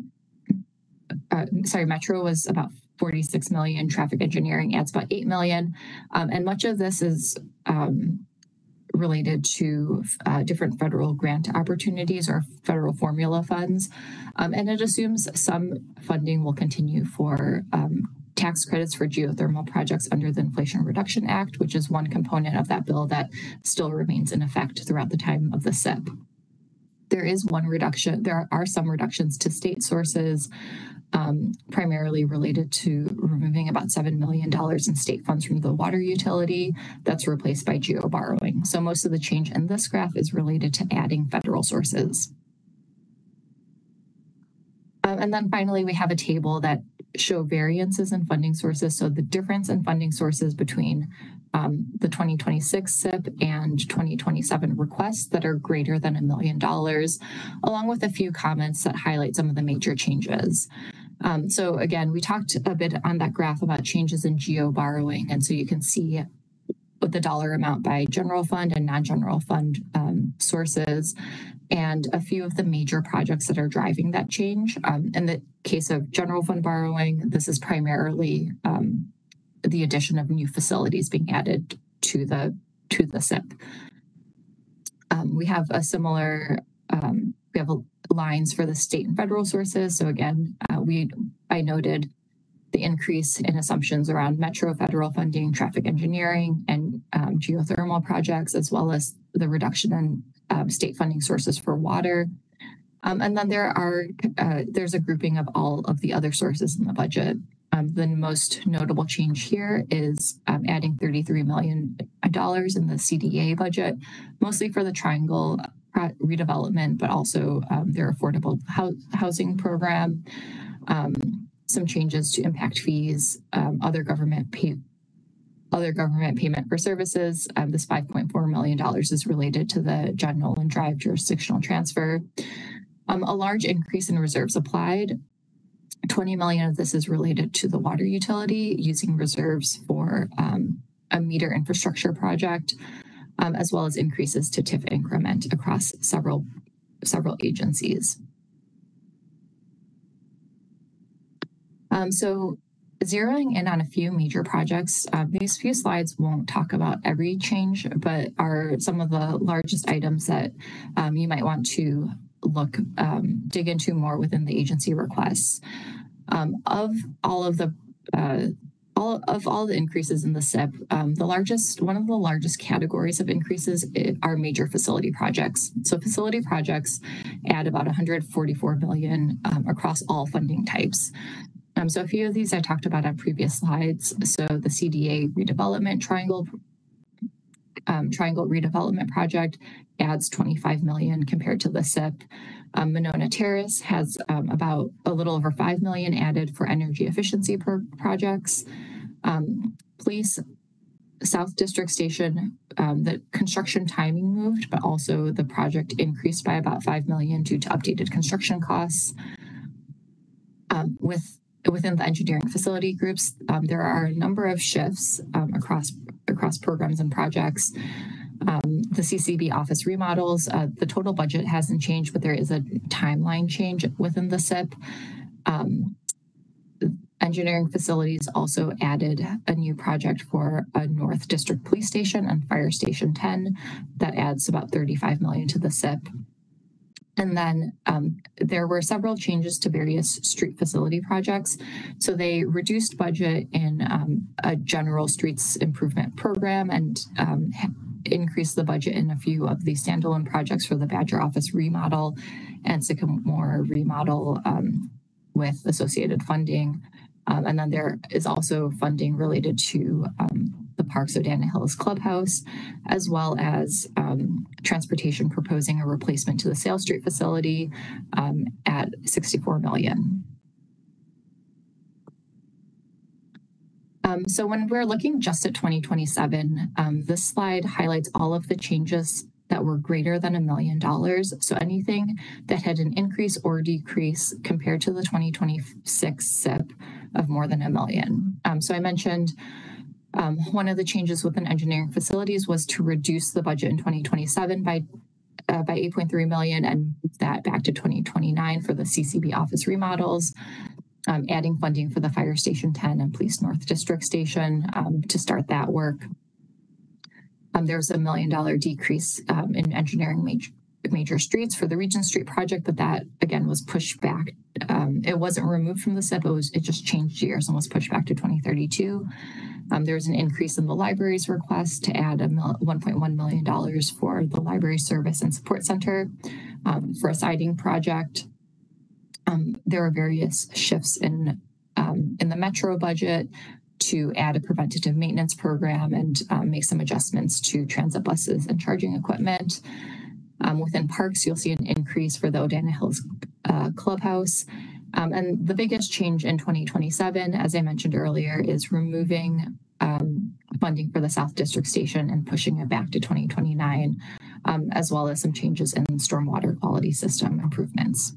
Metro was about $46 million. Traffic engineering adds about $8 million. And much of this is related to different federal grant opportunities or federal formula funds. And it assumes some funding will continue for tax credits for geothermal projects under the Inflation Reduction Act, which is one component of that bill that still remains in effect throughout the time of the SIP. There is one reduction. There are some reductions to state sources, primarily related to removing about $7 million in state funds from the water utility that's replaced by geo borrowing. So most of the change in this graph is related to adding federal sources. And then finally, we have a table that show variances in funding sources. So the difference in funding sources between the 2026 SIP and 2027 requests that are greater than $1 million, along with a few comments that highlight some of the major changes. So again, we talked a bit on that graph about changes in geo borrowing. And so you can see what the dollar amount by general fund and non-general fund sources, and a few of the major projects that are driving that change. In the case of general fund borrowing, this is primarily the addition of new facilities being added to the SIP. We have a similar, we have lines for the state and federal sources. So again, I noted the increase in assumptions around Metro federal funding, traffic engineering, and geothermal projects, as well as the reduction in state funding sources for water. And then there's a grouping of all of the other sources in the budget. The most notable change here is adding $33 million in the CDA budget, mostly for the Triangle redevelopment, but also their affordable housing program, some changes to impact fees, other government payment for services. This $5.4 million is related to the John Nolan Drive jurisdictional transfer. A large increase in reserves applied. $20 million of this is related to the water utility using reserves for a meter infrastructure project, as well as increases to TIF increment across several agencies. So zeroing in on a few major projects, these few slides won't talk about every change, but are some of the largest items that you might want to dig into more within the agency requests. Of all the increases in the SIP, one of the largest categories of increases are major facility projects. So facility projects add about 144 billion across all funding types. So a few of these I talked about on previous slides. So the CDA redevelopment triangle redevelopment project adds 25 million compared to the SIP. Monona Terrace has about a little over 5 million added for energy efficiency projects. Police South District Station, the construction timing moved, but also the project increased by about 5 million due to updated construction costs. Within the engineering facility groups, there are a number of shifts across programs and projects. The CCB office remodels, the total budget hasn't changed, but there is a timeline change within the SIP. Engineering facilities also added a new project for a North District Police Station and Fire Station 10 that adds about 35 million to the SIP. And then there were several changes to various street facility projects. So they reduced budget in a general streets improvement program and increased the budget in a few of the standalone projects for the Badger office remodel and Sycamore remodel with associated funding. And then there is also funding related to the Parks O'Dana Hills Clubhouse, as well as transportation proposing a replacement to the Sale Street facility at 64 million. So when we're looking just at 2027, this slide highlights all of the changes that were greater than $1 million. So anything that had an increase or decrease compared to the 2026 SIP of more than $1 million. So I mentioned one of the changes within engineering facilities was to reduce the budget in 2027 by 8.3 million and move that back to 2029 for the CCB office remodels. Adding funding for the Fire Station 10 and Police North District Station to start that work. There's a $1 million decrease in engineering major streets for the Regent Street project, but that again was pushed back. It wasn't removed from the SIP, it just changed years and was pushed back to 2032. There's an increase in the library's request to add $1.1 million for the library service and support center for a siding project. There are various shifts in the Metro budget to add a preventative maintenance program and make some adjustments to transit buses and charging equipment. Within parks, you'll see an increase for the O'Dana Hills Clubhouse. And the biggest change in 2027, as I mentioned earlier, is removing funding for the South District Station and pushing it back to 2029, as well as some changes in stormwater quality system improvements.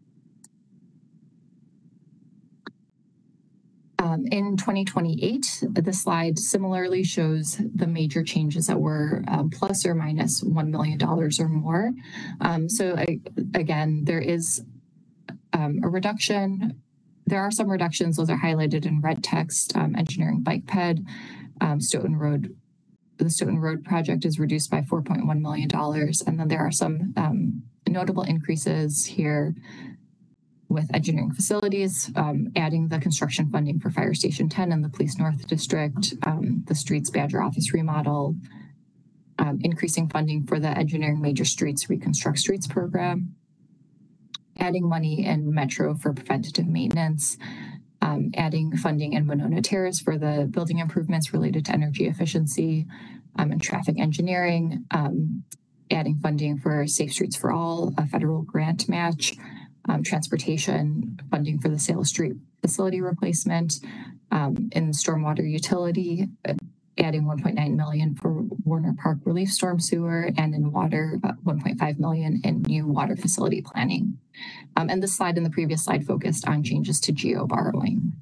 In 2028, the slide similarly shows the major changes that were plus or minus $1 million or more. So again, there is a reduction. There are some reductions. Those are highlighted in red text. Engineering bike ped, Stoughton Road. The Stoughton Road project is reduced by $4.1 million. And then there are some notable increases here with engineering facilities, adding the construction funding for Fire Station 10 and the Police North District, the Streets Badger office remodel, increasing funding for the Engineering Major Streets Reconstruct Streets program, adding money in Metro for preventative maintenance, adding funding in Monona Terrace for the building improvements related to energy efficiency and traffic engineering, adding funding for Safe Streets for All, a federal grant match, transportation funding for the Sale Street facility replacement, in stormwater utility, adding 1.9 million for Warner Park relief storm sewer, and in water, 1.5 million in new water facility planning. And this slide and the previous slide focused on changes to GEO borrowing.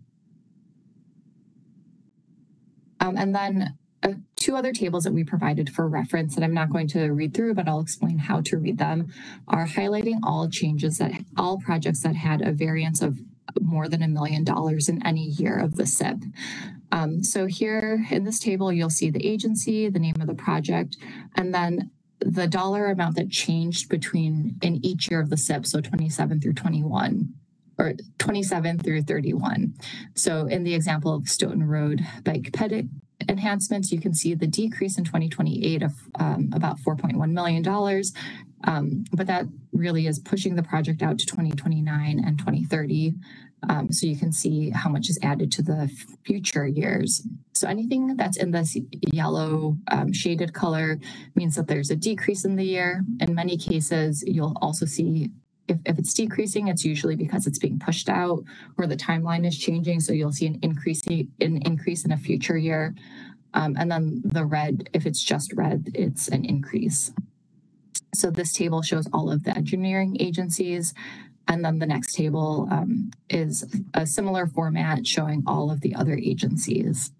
And then two other tables that we provided for reference that I'm not going to read through, but I'll explain how to read them, are highlighting all projects that had a variance of more than $1 million in any year of the SIP. So here in this table, you'll see the agency, the name of the project, and then the dollar amount that changed between in each year of the SIP, so 27 through 21, or 27 through 31. So in the example of Stoughton Road bike ped enhancements, you can see the decrease in 2028 of about $4.1 million. But that really is pushing the project out to 2029 and 2030. So you can see how much is added to the future years. So anything that's in this yellow shaded color means that there's a decrease in the year. In many cases, you'll also see if it's decreasing, it's usually because it's being pushed out or the timeline is changing. So you'll see an increase in a future year. And then the red, if it's just red, it's an increase. So this table shows all of the engineering agencies. And then the next table is a similar format showing all of the other agencies.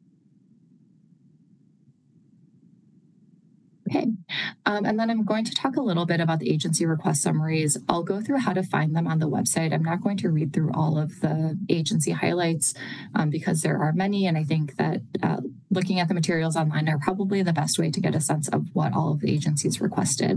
Okay, and then I'm going to talk a little bit about the agency request summaries. I'll go through how to find them on the website. I'm not going to read through all of the agency highlights because there are many, and I think that looking at the materials online are probably the best way to get a sense of what all of the agencies requested.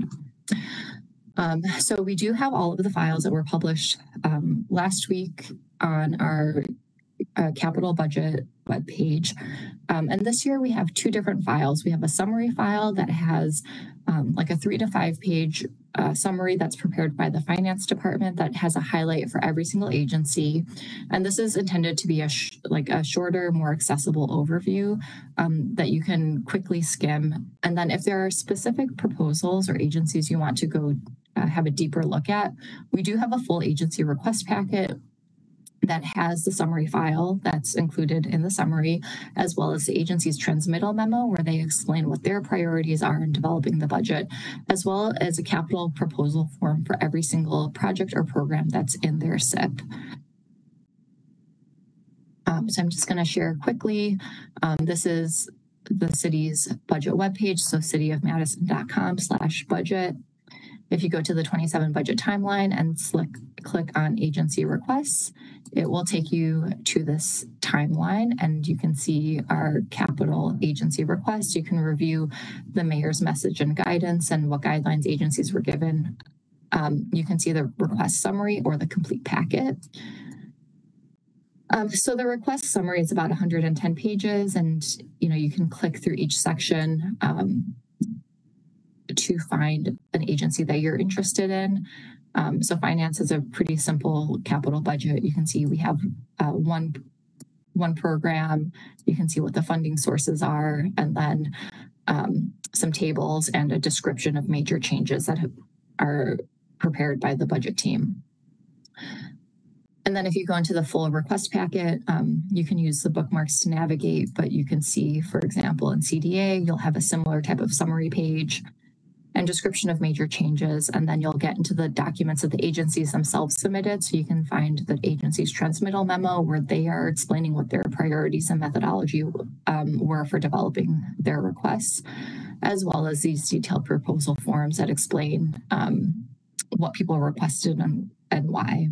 So we do have all of the files that were published last week on our capital budget webpage. And this year we have two different files. We have a summary file that has like a 3 to 5 page summary that's prepared by the finance department that has a highlight for every single agency. And this is intended to be a shorter, more accessible overview that you can quickly skim. And then if there are specific proposals or agencies you want to go have a deeper look at, we do have a full agency request packet that has the summary file that's included in the summary, as well as the agency's transmittal memo where they explain what their priorities are in developing the budget, as well as a capital proposal form for every single project or program that's in their SIP. So I'm just going to share quickly. This is the city's budget webpage, so cityofmadison.com/budget. If you go to the 27 budget timeline and click on agency requests, it will take you to this timeline and you can see our capital agency requests. You can review the mayor's message and guidance and what guidelines agencies were given. You can see the request summary or the complete packet. So the request summary is about 110 pages and you can click through each section to find an agency that you're interested in. So finance is a pretty simple capital budget. You can see we have one program. You can see what the funding sources are, and then some tables and a description of major changes that are prepared by the budget team. And then if you go into the full request packet, you can use the bookmarks to navigate, but you can see, for example, in CDA, you'll have a similar type of summary page and description of major changes, and then you'll get into the documents that the agencies themselves submitted. So you can find the agency's transmittal memo where they are explaining what their priorities and methodology were for developing their requests, as well as these detailed proposal forms that explain what people requested and why.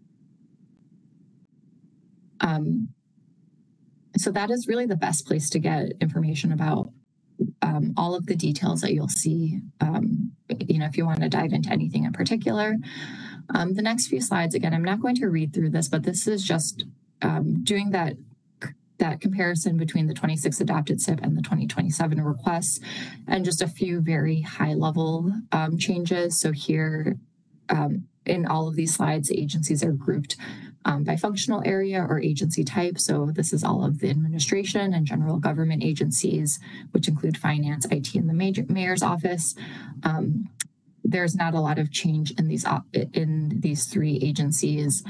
So that is really the best place to get information about all of the details that you'll see, if you want to dive into anything in particular. The next few slides, again, I'm not going to read through this, but this is just doing that comparison between the 26 adopted SIP and the 2027 requests, and just a few very high-level changes. So here, in all of these slides, agencies are grouped by functional area or agency type. So this is all of the administration and general government agencies, which include finance, IT, and the mayor's office. There's not a lot of change in these three agencies.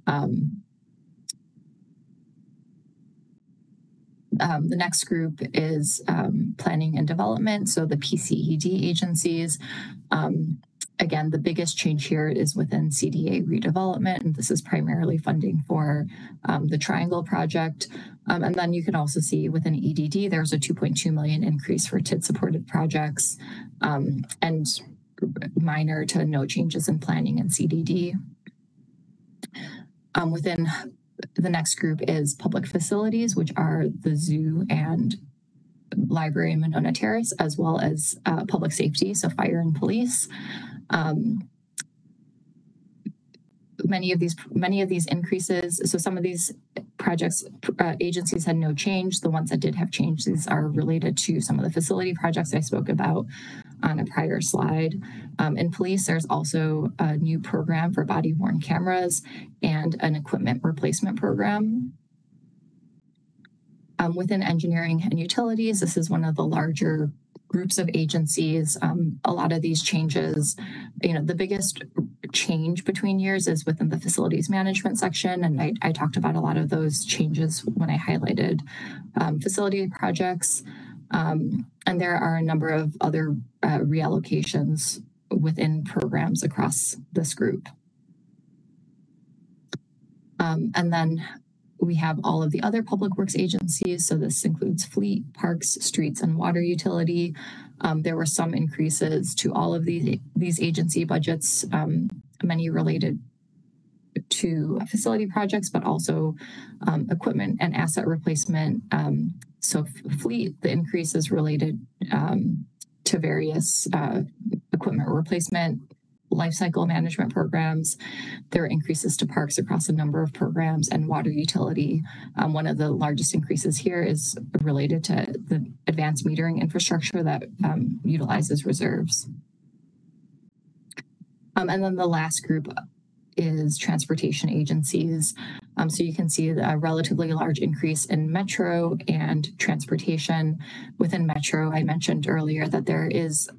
The next group is planning and development, so the PCED agencies. Again, the biggest change here is within CDA redevelopment, and this is primarily funding for the Triangle project. And then you can also see within EDD, there's a $2.2 million increase for TID-supported projects, and minor to no changes in planning and CDD. Within the next group is public facilities, which are the zoo and library in Monona Terrace, as well as public safety, so fire and police. Many of these increases, so some of these projects, agencies had no change. The ones that did have changes are related to some of the facility projects I spoke about on a prior slide. In police, there's also a new program for body-worn cameras and an equipment replacement program. Within engineering and utilities, this is one of the larger groups of agencies. A lot of these changes, the biggest change between years is within the facilities management section. And I talked about a lot of those changes when I highlighted facility projects. And there are a number of other reallocations within programs across this group. And then we have all of the other public works agencies. So this includes fleet, parks, streets, and water utility. There were some increases to all of these agency budgets, many related to facility projects, but also equipment and asset replacement. So fleet, the increase is related to various equipment replacement, lifecycle management programs. There are increases to parks across a number of programs, and water utility. One of the largest increases here is related to the advanced metering infrastructure that utilizes reserves. And then the last group is transportation agencies. So you can see a relatively large increase in Metro and transportation. Within Metro, I mentioned earlier that there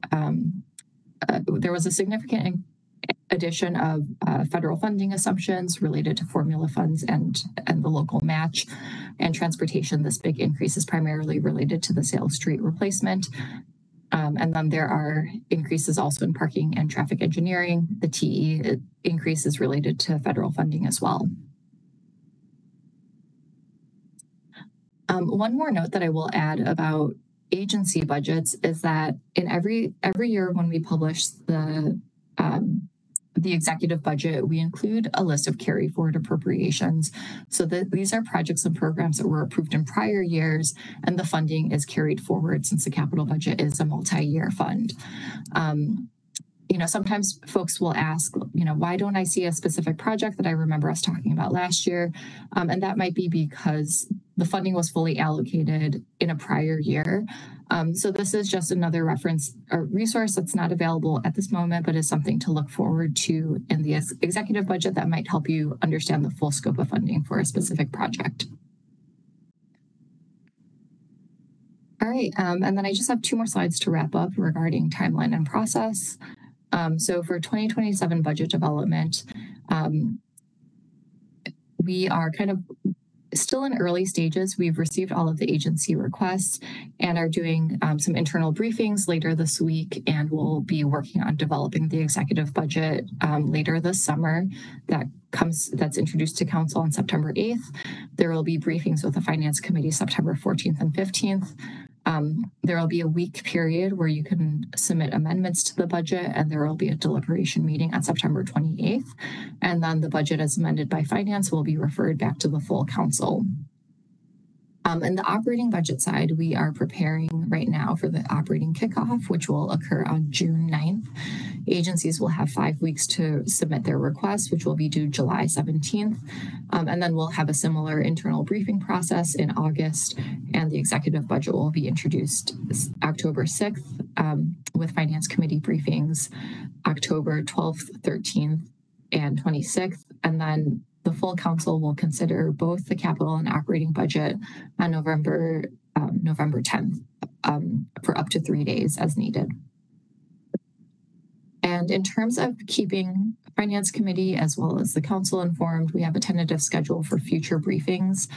was a significant addition of federal funding assumptions related to formula funds and the local match. And transportation, this big increase is primarily related to the Sales Street replacement. And then there are increases also in parking and traffic engineering. The TE increase is related to federal funding as well. One more note that I will add about agency budgets is that in every year when we publish the executive budget, we include a list of carry forward appropriations. So that these are projects and programs that were approved in prior years, and the funding is carried forward since the capital budget is a multi-year fund. Sometimes folks will ask, why don't I see a specific project that I remember us talking about last year? And that might be because the funding was fully allocated in a prior year. So this is just another reference or resource that's not available at this moment, but is something to look forward to in the executive budget that might help you understand the full scope of funding for a specific project. All right, and then I just have 2 more slides to wrap up regarding timeline and process. So for 2027 budget development, we are kind of still in early stages. We've received all of the agency requests and are doing some internal briefings later this week, and we'll be working on developing the executive budget later this summer. That's introduced to council on September 8th. There will be briefings with the Finance Committee September 14th and 15th. There will be a week period where you can submit amendments to the budget, and there will be a deliberation meeting on September 28th. And then the budget as amended by Finance will be referred back to the full council. In the operating budget side, we are preparing right now for the operating kickoff, which will occur on June 9th. Agencies will have 5 weeks to submit their requests, which will be due July 17th. And then we'll have a similar internal briefing process in August, and the executive budget will be introduced October 6th with Finance Committee briefings October 12th, 13th, and 26th. And then the full council will consider both the capital and operating budget on November 10th for up to 3 days as needed. And in terms of keeping Finance Committee as well as the council informed, we have a tentative schedule for future briefings.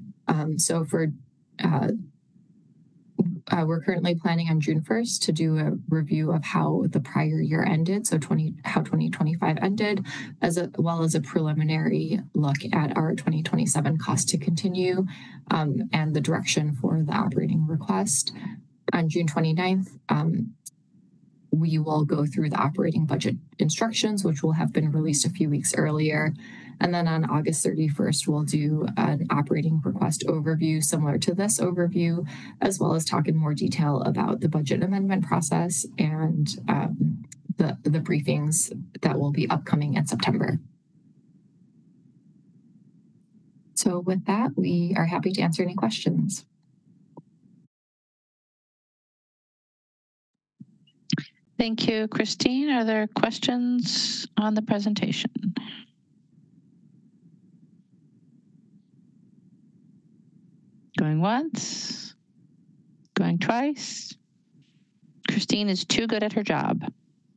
We're currently planning on June 1st to do a review of how the prior year ended, so how 2025 ended, as well as a preliminary look at our 2027 cost to continue and the direction for the operating request. On June 29th, we will go through the operating budget instructions, which will have been released a few weeks earlier. And then on August 31st, we'll do an operating request overview similar to this overview, as well as talk in more detail about the budget amendment process and the briefings that will be upcoming in September. So with that, we are happy to answer any questions. Thank you, Christine. Are there questions on the presentation? Going once, going twice. Christine is too good at her job.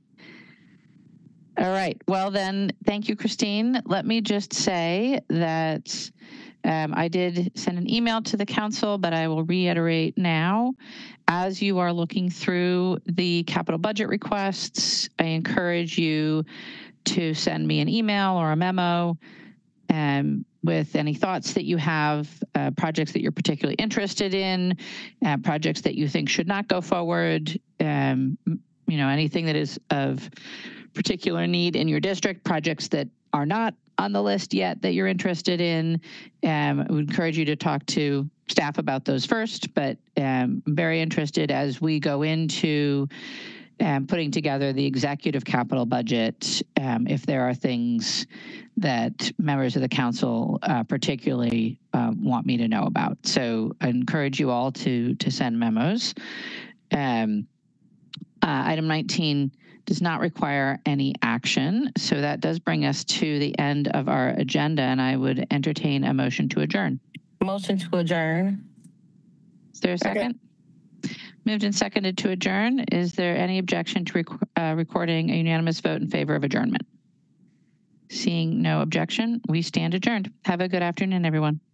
All right. Well, then, thank you, Christine. Let me just say that I did send an email to the council, but I will reiterate now. As you are looking through the capital budget requests, I encourage you to send me an email or a memo with any thoughts that you have, projects that you're particularly interested in, projects that you think should not go forward, anything that is of particular need in your district, projects that are not on the list yet that you're interested in. I would encourage you to talk to staff about those first, but I'm very interested as we go into putting together the executive capital budget, if there are things that members of the council particularly want me to know about. So I encourage you all to send memos. Item 19 does not require any action. So that does bring us to the end of our agenda, and I would entertain a motion to adjourn. Motion to adjourn. Is there a second? Moved and seconded to adjourn. Is there any objection to recording a unanimous vote in favor of adjournment? Seeing no objection, we stand adjourned. Have a good afternoon, everyone.